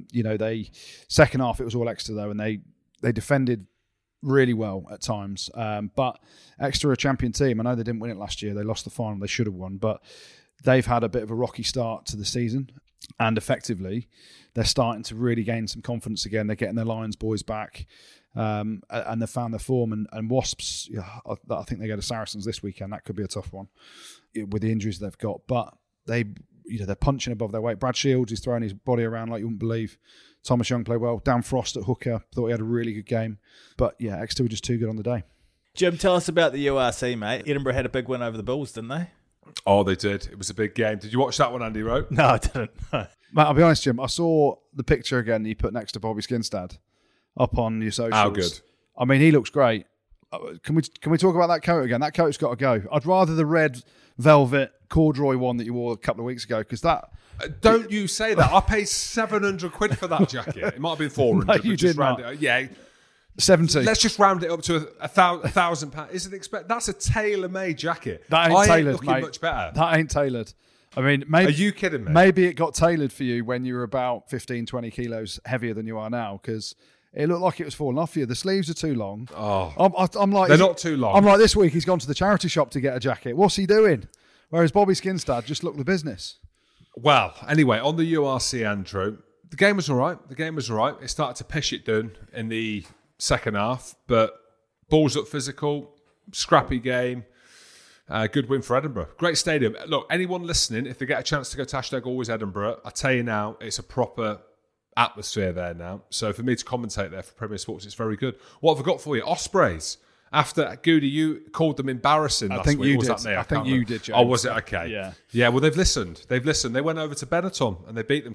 Second half, it was all Exeter, though, and they defended really well at times. But Exeter are a champion team. I know they didn't win it last year. They lost the final. They should have won. But they've had a bit of a rocky start to the season, and effectively, they're starting to really gain some confidence again. They're getting their Lions boys back, and they've found their form. And Wasps, I think they go to Saracens this weekend. That could be a tough one with the injuries they've got. But they're punching above their weight. Brad Shields is throwing his body around like you wouldn't believe. Thomas Young played well. Dan Frost at hooker, thought he had a really good game. But yeah, Exeter were just too good on the day. Jim, tell us about the URC, mate. Edinburgh had a big win over the Bulls, didn't they? Oh, they did. It was a big game. Did you watch that one, Andy Rowe? No, I didn't. No. Mate, I'll be honest, Jim. I saw the picture again that you put next to Bobby Skinstad up on your socials. How good. I mean, he looks great. Can we talk about that coat again? That coat's got to go. I'd rather the red velvet corduroy one that you wore a couple of weeks ago, because that... don't you say that. I paid 700 quid for that jacket. It might have been 400. No, you did not. Yeah. 70. Let's just round it up to £1,000. Isn't expect? That's a tailor-made jacket. That ain't tailored, looking mate. much better. That ain't tailored. I mean, maybe... Are you kidding me? Maybe it got tailored for you when you were about 15, 20 kilos heavier than you are now, because it looked like it was falling off you. The sleeves are too long. Oh, I'm like... They're not too long. I'm like, this week he's gone to the charity shop to get a jacket. What's he doing? Whereas Bobby Skinstad just looked the business. Well, anyway, on the URC, Andrew, the game was all right. It started to pish it down in the second half, but balls up physical, scrappy game, good win for Edinburgh. Great stadium. Look, anyone listening, if they get a chance to go to #AlwaysEdinburgh, I tell you now, it's a proper atmosphere there now. So for me to commentate there for Premier Sports, it's very good. What have I got for you? Ospreys. After Goody, you called them embarrassing last week. You was did. that me? I think you did, James. Oh, was it? Okay. Yeah. Yeah, well, they've listened. They went over to Benetton and they beat them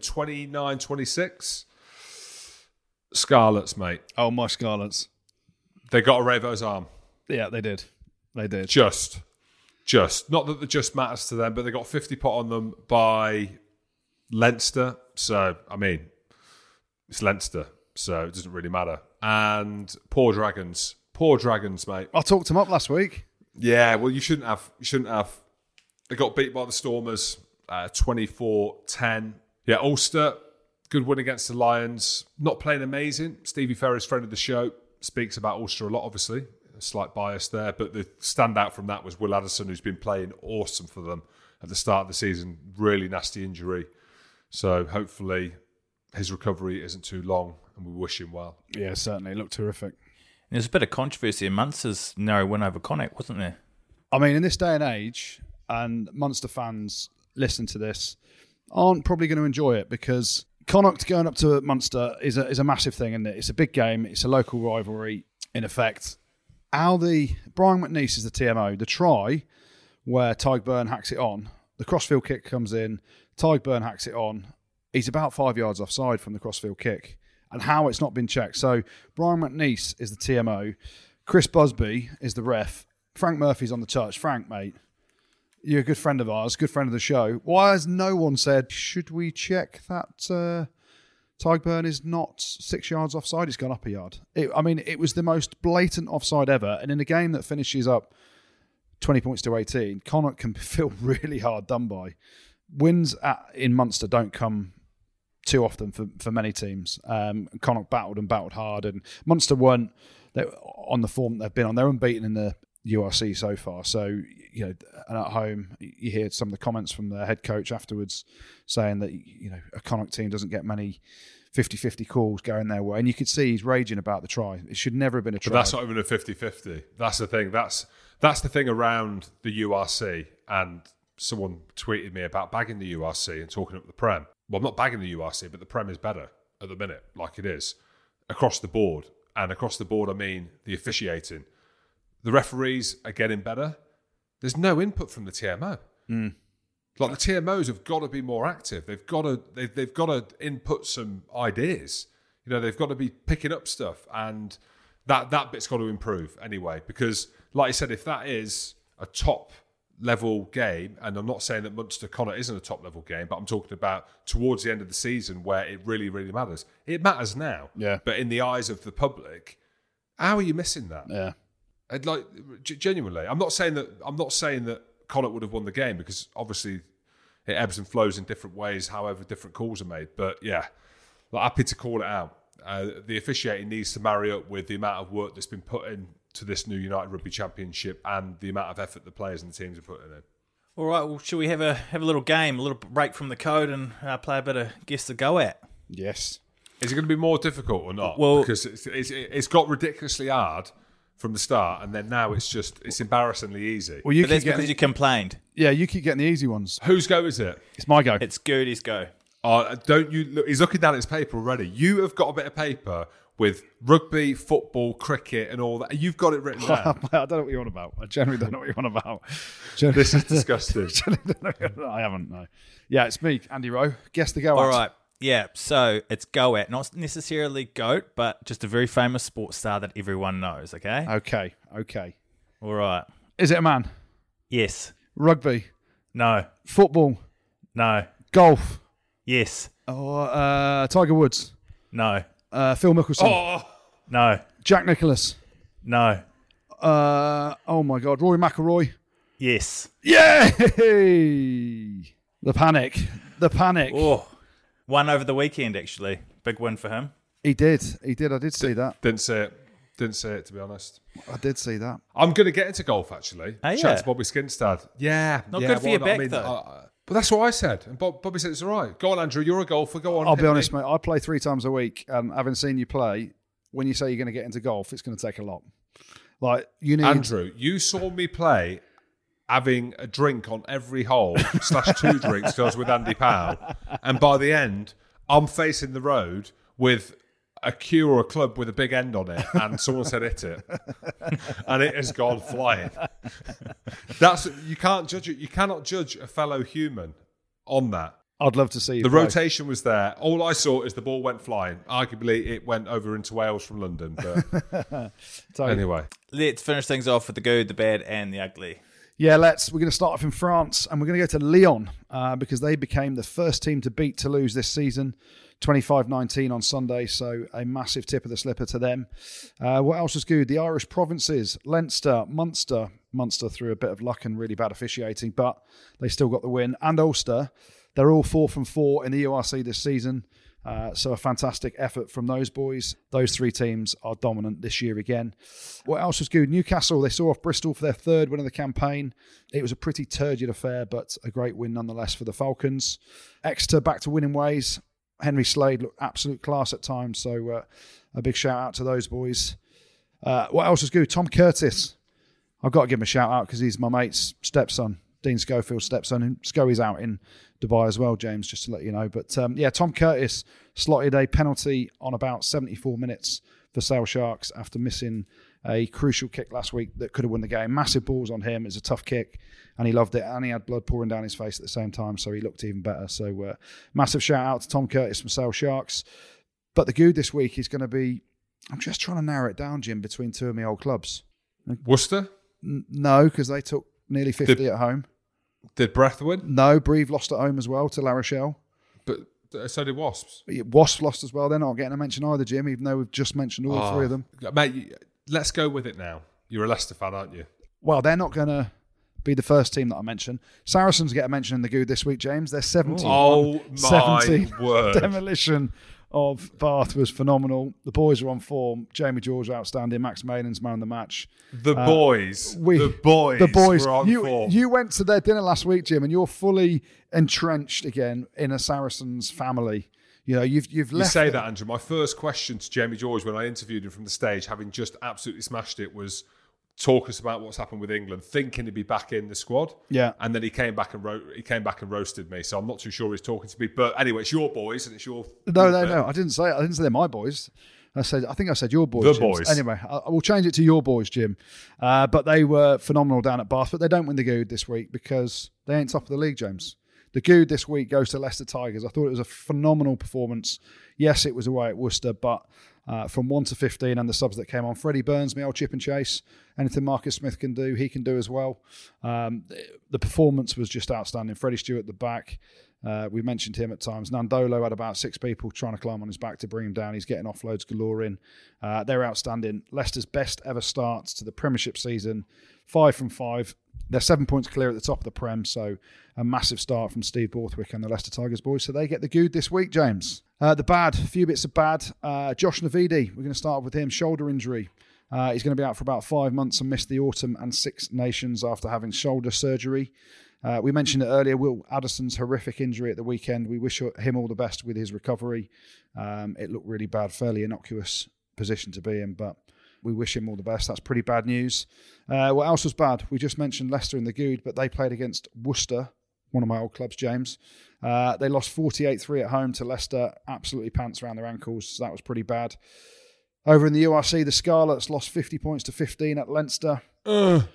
29-26. Scarlets, mate. Oh, my Scarlets. They got a Revo's arm. Yeah, they did. Just. Not that the just matters to them, but they got 50 put on them by Leinster. So, I mean, it's Leinster, so it doesn't really matter. And poor Dragons, mate. I talked them up last week. Yeah, well, you shouldn't have. They got beat by the Stormers, 24-10. Yeah, Ulster, good win against the Lions. Not playing amazing. Stevie Ferris, friend of the show, speaks about Ulster a lot, obviously. A slight bias there. But the standout from that was Will Addison, who's been playing awesome for them at the start of the season. Really nasty injury. So hopefully his recovery isn't too long and we wish him well. Yeah, certainly. It looked terrific. There's a bit of controversy in Munster's narrow win over Connacht, wasn't there? I mean, in this day and age, and Munster fans listen to this aren't probably going to enjoy it, because Connacht going up to Munster is a massive thing, isn't it? It's a big game. It's a local rivalry, in effect. Brian McNeice is the TMO. The try where Tyg Burn hacks it on, the crossfield kick comes in, Tyg Burn hacks it on. He's about 5 yards offside from the crossfield kick, and how it's not been checked. So Brian McNeice is the TMO. Chris Busby is the ref. Frank Murphy's on the touch. Frank, mate, you're a good friend of ours, good friend of the show. Why has no one said, should we check that Tyg Burn is not 6 yards offside? It's gone up a yard. It was the most blatant offside ever. And in a game that finishes up 20 points to 18, Connacht can feel really hard done by. Wins in Munster don't come too often for many teams. Connacht battled hard, and Munster won on the form they've been on. They're unbeaten in the URC so far. So, and at home, you hear some of the comments from the head coach afterwards saying that, a Connacht team doesn't get many 50-50 calls going their way. And you could see he's raging about the try. It should never have been a try. But that's not even a 50-50. That's the thing. That's the thing around the URC. And someone tweeted me about bagging the URC and talking up the Prem. Well, I'm not bagging the URC, but the Prem is better at the minute, like it is, across the board. And across the board, I mean the officiating. The referees are getting better. There's no input from the TMO. Like, the TMOs have got to be more active. They've got to input some ideas. They've got to be picking up stuff, and that bit's got to improve anyway. Because, like I said, if that is a top level game, and I'm not saying that Munster Connacht isn't a top level game, but I'm talking about towards the end of the season where it really, really matters. It matters now. Yeah. But in the eyes of the public, how are you missing that? Yeah. I'd like, genuinely, I'm not saying that Connacht would have won the game, because obviously it ebbs and flows in different ways, however different calls are made. But yeah, happy to call it out. The officiating needs to marry up with the amount of work that's been put into this new United Rugby Championship and the amount of effort the players and the teams are putting in. All right, well, should we have a little game, a little break from the code, and play a bit of Guess the Go At? Yes. Is it going to be more difficult or not? Well, because it's got ridiculously hard from the start, and then now it's embarrassingly easy. Well, but that's because you complained. Yeah, you keep getting the easy ones. Whose go is it? It's my go. It's Goody's go. Don't you look? He's looking down at his paper already. You have got a bit of paper with rugby, football, cricket, and all that. You've got it written down. I don't know what you're on about. I generally don't know what you're on about. This is disgusting. I haven't, no. Yeah, it's me, Andy Rowe. Guess the go. All right. Yeah, so it's Go At. Not necessarily GOAT, but just a very famous sports star that everyone knows, okay? Okay. All right. Is it a man? Yes. Rugby? No. Football? No. Golf? Yes. Tiger Woods? No. Phil Mickelson? No. Jack Nicklaus? No. Oh my God, Rory McIlroy? Yes. Yay! The panic. Oh. Won over the weekend, actually. Big win for him. He did. I did see that. Didn't say it, to be honest. I did see that. I'm going to get into golf, actually. Oh, yeah. Shout out to Bobby Skinstad. Yeah. Not good for your back, though. But that's what I said. And Bobby said it's all right. Go on, Andrew. You're a golfer. Go on. I'll be honest, mate. I play 3 times a week. And having seen you play, when you say you're going to get into golf, it's going to take a lot. Like, you need... Andrew, you saw me play having a drink on every hole, /2 drinks, because I was with Andy Powell. And by the end, I'm facing the road with a cue or a club with a big end on it, and someone said hit it. And it has gone flying. You can't judge it. You cannot judge a fellow human on that. I'd love to see you The play. rotation was there. All I saw is the ball went flying. Arguably, it went over into Wales from London. But anyway. Let's finish things off with the good, the bad, and the ugly. Yeah, we're going to start off in France, and we're going to go to Lyon because they became the first team to beat Toulouse this season, 25-19 on Sunday, so a massive tip of the slipper to them. What else was good? The Irish provinces, Leinster, Munster through a bit of luck and really bad officiating, but they still got the win, and Ulster. They're all 4 from 4 in the URC this season. So a fantastic effort from those boys. Those 3 teams are dominant this year again. What else was good? Newcastle, they saw off Bristol for their 3rd win of the campaign. It was a pretty turgid affair, but a great win nonetheless for the Falcons. Exeter back to winning ways. Henry Slade looked absolute class at times, so a big shout out to those boys. What else was good? Tom Curtis. I've got to give him a shout out because he's my mate's stepson. Dean Schofield's stepson. And Scoey's out in Dubai as well, James, just to let you know. But Tom Curtis slotted a penalty on about 74 minutes for Sale Sharks after missing a crucial kick last week that could have won the game. Massive balls on him. It's a tough kick, and he loved it. And he had blood pouring down his face at the same time, so he looked even better. So massive shout out to Tom Curtis from Sale Sharks. But the Good this week is going to be, I'm just trying to narrow it down, Jim, between two of my old clubs. Worcester? No, because they took nearly 50 at home. Did Breath win? No, Brive lost at home as well to La Rochelle. But so did Wasps. Wasps lost as well. They're not getting a mention either, Jim, even though we've just mentioned all three of them. Mate, let's go with it now. You're a Leicester fan, aren't you? Well, they're not going to be the first team that I mentioned. Saracens get a mention in the Good this week, James. They're 17. Oh, my word. Demolition of Bath was phenomenal. The boys are on form. Jamie George outstanding. Max Malin's man of the match. The boys were on form. You went to their dinner last week, Jim, and you're fully entrenched again in a Saracens family. You know, you've left. You say that, Andrew. My first question to Jamie George when I interviewed him from the stage, having just absolutely smashed it, was talk us about what's happened with England, thinking he'd be back in the squad. Yeah. And then he came back and roasted me. So I'm not too sure he's talking to me. But anyway, it's your boys and it's your No. I didn't say they're my boys. I think I said your boys. The Jim. boys. Anyway, I will change it to your boys, Jim. But they were phenomenal down at Bath, but they don't win the Good this week because they ain't top of the league, James. The Good this week goes to Leicester Tigers. I thought it was a phenomenal performance. Yes, it was away at Worcester, but from 1 to 15 and the subs that came on, Freddie Burns, my old chip and chase, anything Marcus Smith can do, he can do as well. The performance was just outstanding. Freddie Stewart at the back, we mentioned him at times. Nandolo had about 6 people trying to climb on his back to bring him down. He's getting offloads galore in. They're outstanding. Leicester's best ever starts to the Premiership season, 5 from 5. They're 7 points clear at the top of the Prem, so a massive start from Steve Borthwick and the Leicester Tigers boys. So they get the Good this week, James. The bad, a few bits of bad. Josh Navidi, we're going to start with him. Shoulder injury. He's going to be out for about 5 months and miss the autumn and Six Nations after having shoulder surgery. We mentioned it earlier, Will Addison's horrific injury at the weekend. We wish him all the best with his recovery. It looked really bad, fairly innocuous position to be in, but we wish him all the best. That's pretty bad news. What else was bad? We just mentioned Leicester in the Good, but they played against Worcester, one of my old clubs, James. They lost 48-3 at home to Leicester. Absolutely pants around their ankles. So that was pretty bad. Over in the URC, the Scarlets lost 50 points to 15 at Leinster. Not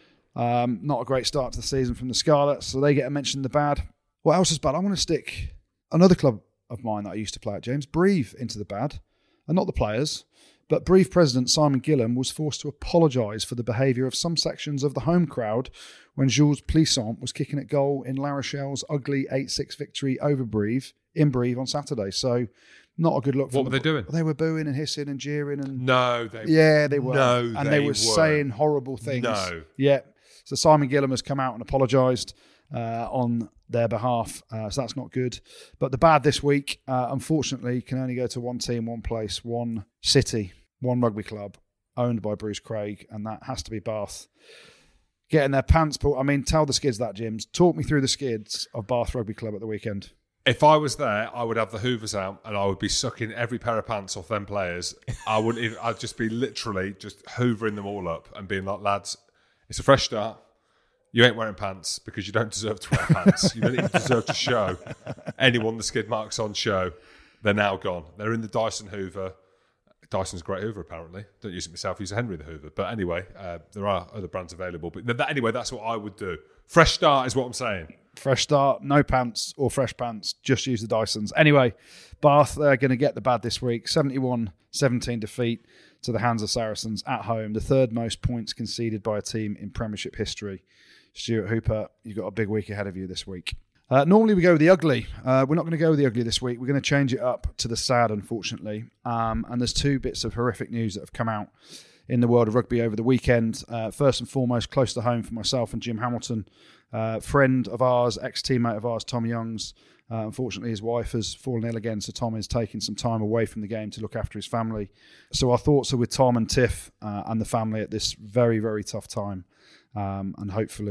a great start to the season from the Scarlets, so they get a mention in the bad. What else is bad? I'm going to stick another club of mine that I used to play at, James, Brive, into the bad. And not the players. But Brive president Simon Gillam was forced to apologise for the behaviour of some sections of the home crowd when Jules Plisson was kicking at goal in La Rochelle's ugly 8-6 victory over Brive on Saturday. So not a good look. What were they doing? They were booing and hissing and jeering. And they were. No, and they were saying horrible things. No. Yeah. So Simon Gillam has come out and apologised on their behalf. So that's not good. But the bad this week, unfortunately, can only go to one team, one place, one city, one rugby club owned by Bruce Craig, and that has to be Bath. Getting their pants pulled. I mean, tell the skids that, Jim. Talk me through the skids of Bath Rugby Club at the weekend. If I was there, I would have the hoovers out and I would be sucking every pair of pants off them players. I'd just be literally just hoovering them all up and being like, lads, it's a fresh start. You ain't wearing pants because you don't deserve to wear pants. You don't even deserve to show anyone the skid marks on show. They're now gone. They're in the Dyson Hoover. Dyson's a great Hoover, apparently. Don't use it myself. Use a Henry the Hoover. But anyway, there are other brands available. But anyway, that's what I would do. Fresh start is what I'm saying. Fresh start, no pants or fresh pants. Just use the Dysons. Anyway, Bath, they're going to get the bad this week. 71-17 defeat to the hands of Saracens at home. The third most points conceded by a team in Premiership history. Stuart Hooper, you've got a big week ahead of you this week. Normally we go with the ugly. We're not going to go with the ugly this week. We're going to change it up to the sad, unfortunately. And there's 2 bits of horrific news that have come out in the world of rugby over the weekend. First and foremost, close to home for myself and Jim Hamilton. Friend of ours, ex-teammate of ours, Tom Youngs. Unfortunately, his wife has fallen ill again, so Tom is taking some time away from the game to look after his family. So our thoughts are with Tom and Tiff and the family at this very, very tough time. And hopefully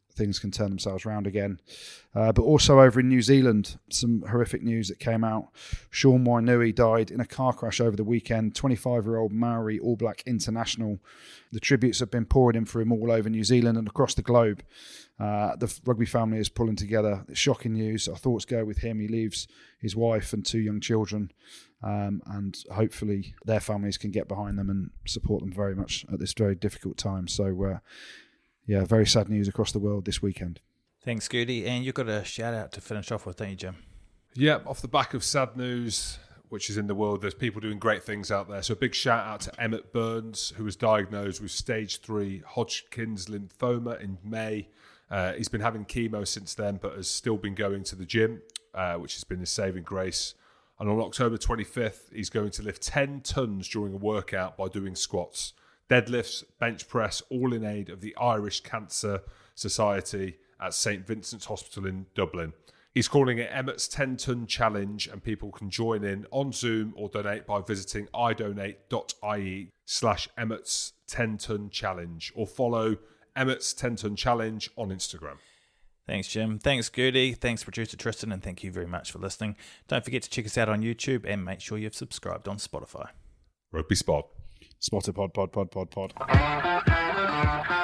things can turn themselves around again. But also over in New Zealand, some horrific news that came out. Sean Wainui died in a car crash over the weekend. 25-year-old Maori All Black international. The tributes have been poured in for him all over New Zealand and across the globe. The rugby family is pulling together. It's shocking news. Our thoughts go with him. He leaves his wife and 2 young children. And hopefully their families can get behind them and support them very much at this very difficult time. So, yeah, very sad news across the world this weekend. Thanks, Goody. And you've got a shout out to finish off with, don't you, Jim? Yeah, off the back of sad news, which is in the world, there's people doing great things out there. So a big shout out to Emmett Burns, who was diagnosed with stage 3 Hodgkin's lymphoma in May. He's been having chemo since then, but has still been going to the gym, which has been his saving grace. And on October 25th, he's going to lift 10 tons during a workout by doing squats, deadlifts, bench press, all in aid of the Irish Cancer Society at St. Vincent's Hospital in Dublin. He's calling it Emmett's 10-ton challenge, and people can join in on Zoom or donate by visiting idonate.ie/Emmett's 10-ton challenge, or follow Emmett's 10-ton challenge on Instagram. Thanks, Jim. Thanks, Goody. Thanks, producer Tristan, and thank you very much for listening. Don't forget to check us out on YouTube and make sure you've subscribed on Spotify. Rugby Spot. Spotted pod.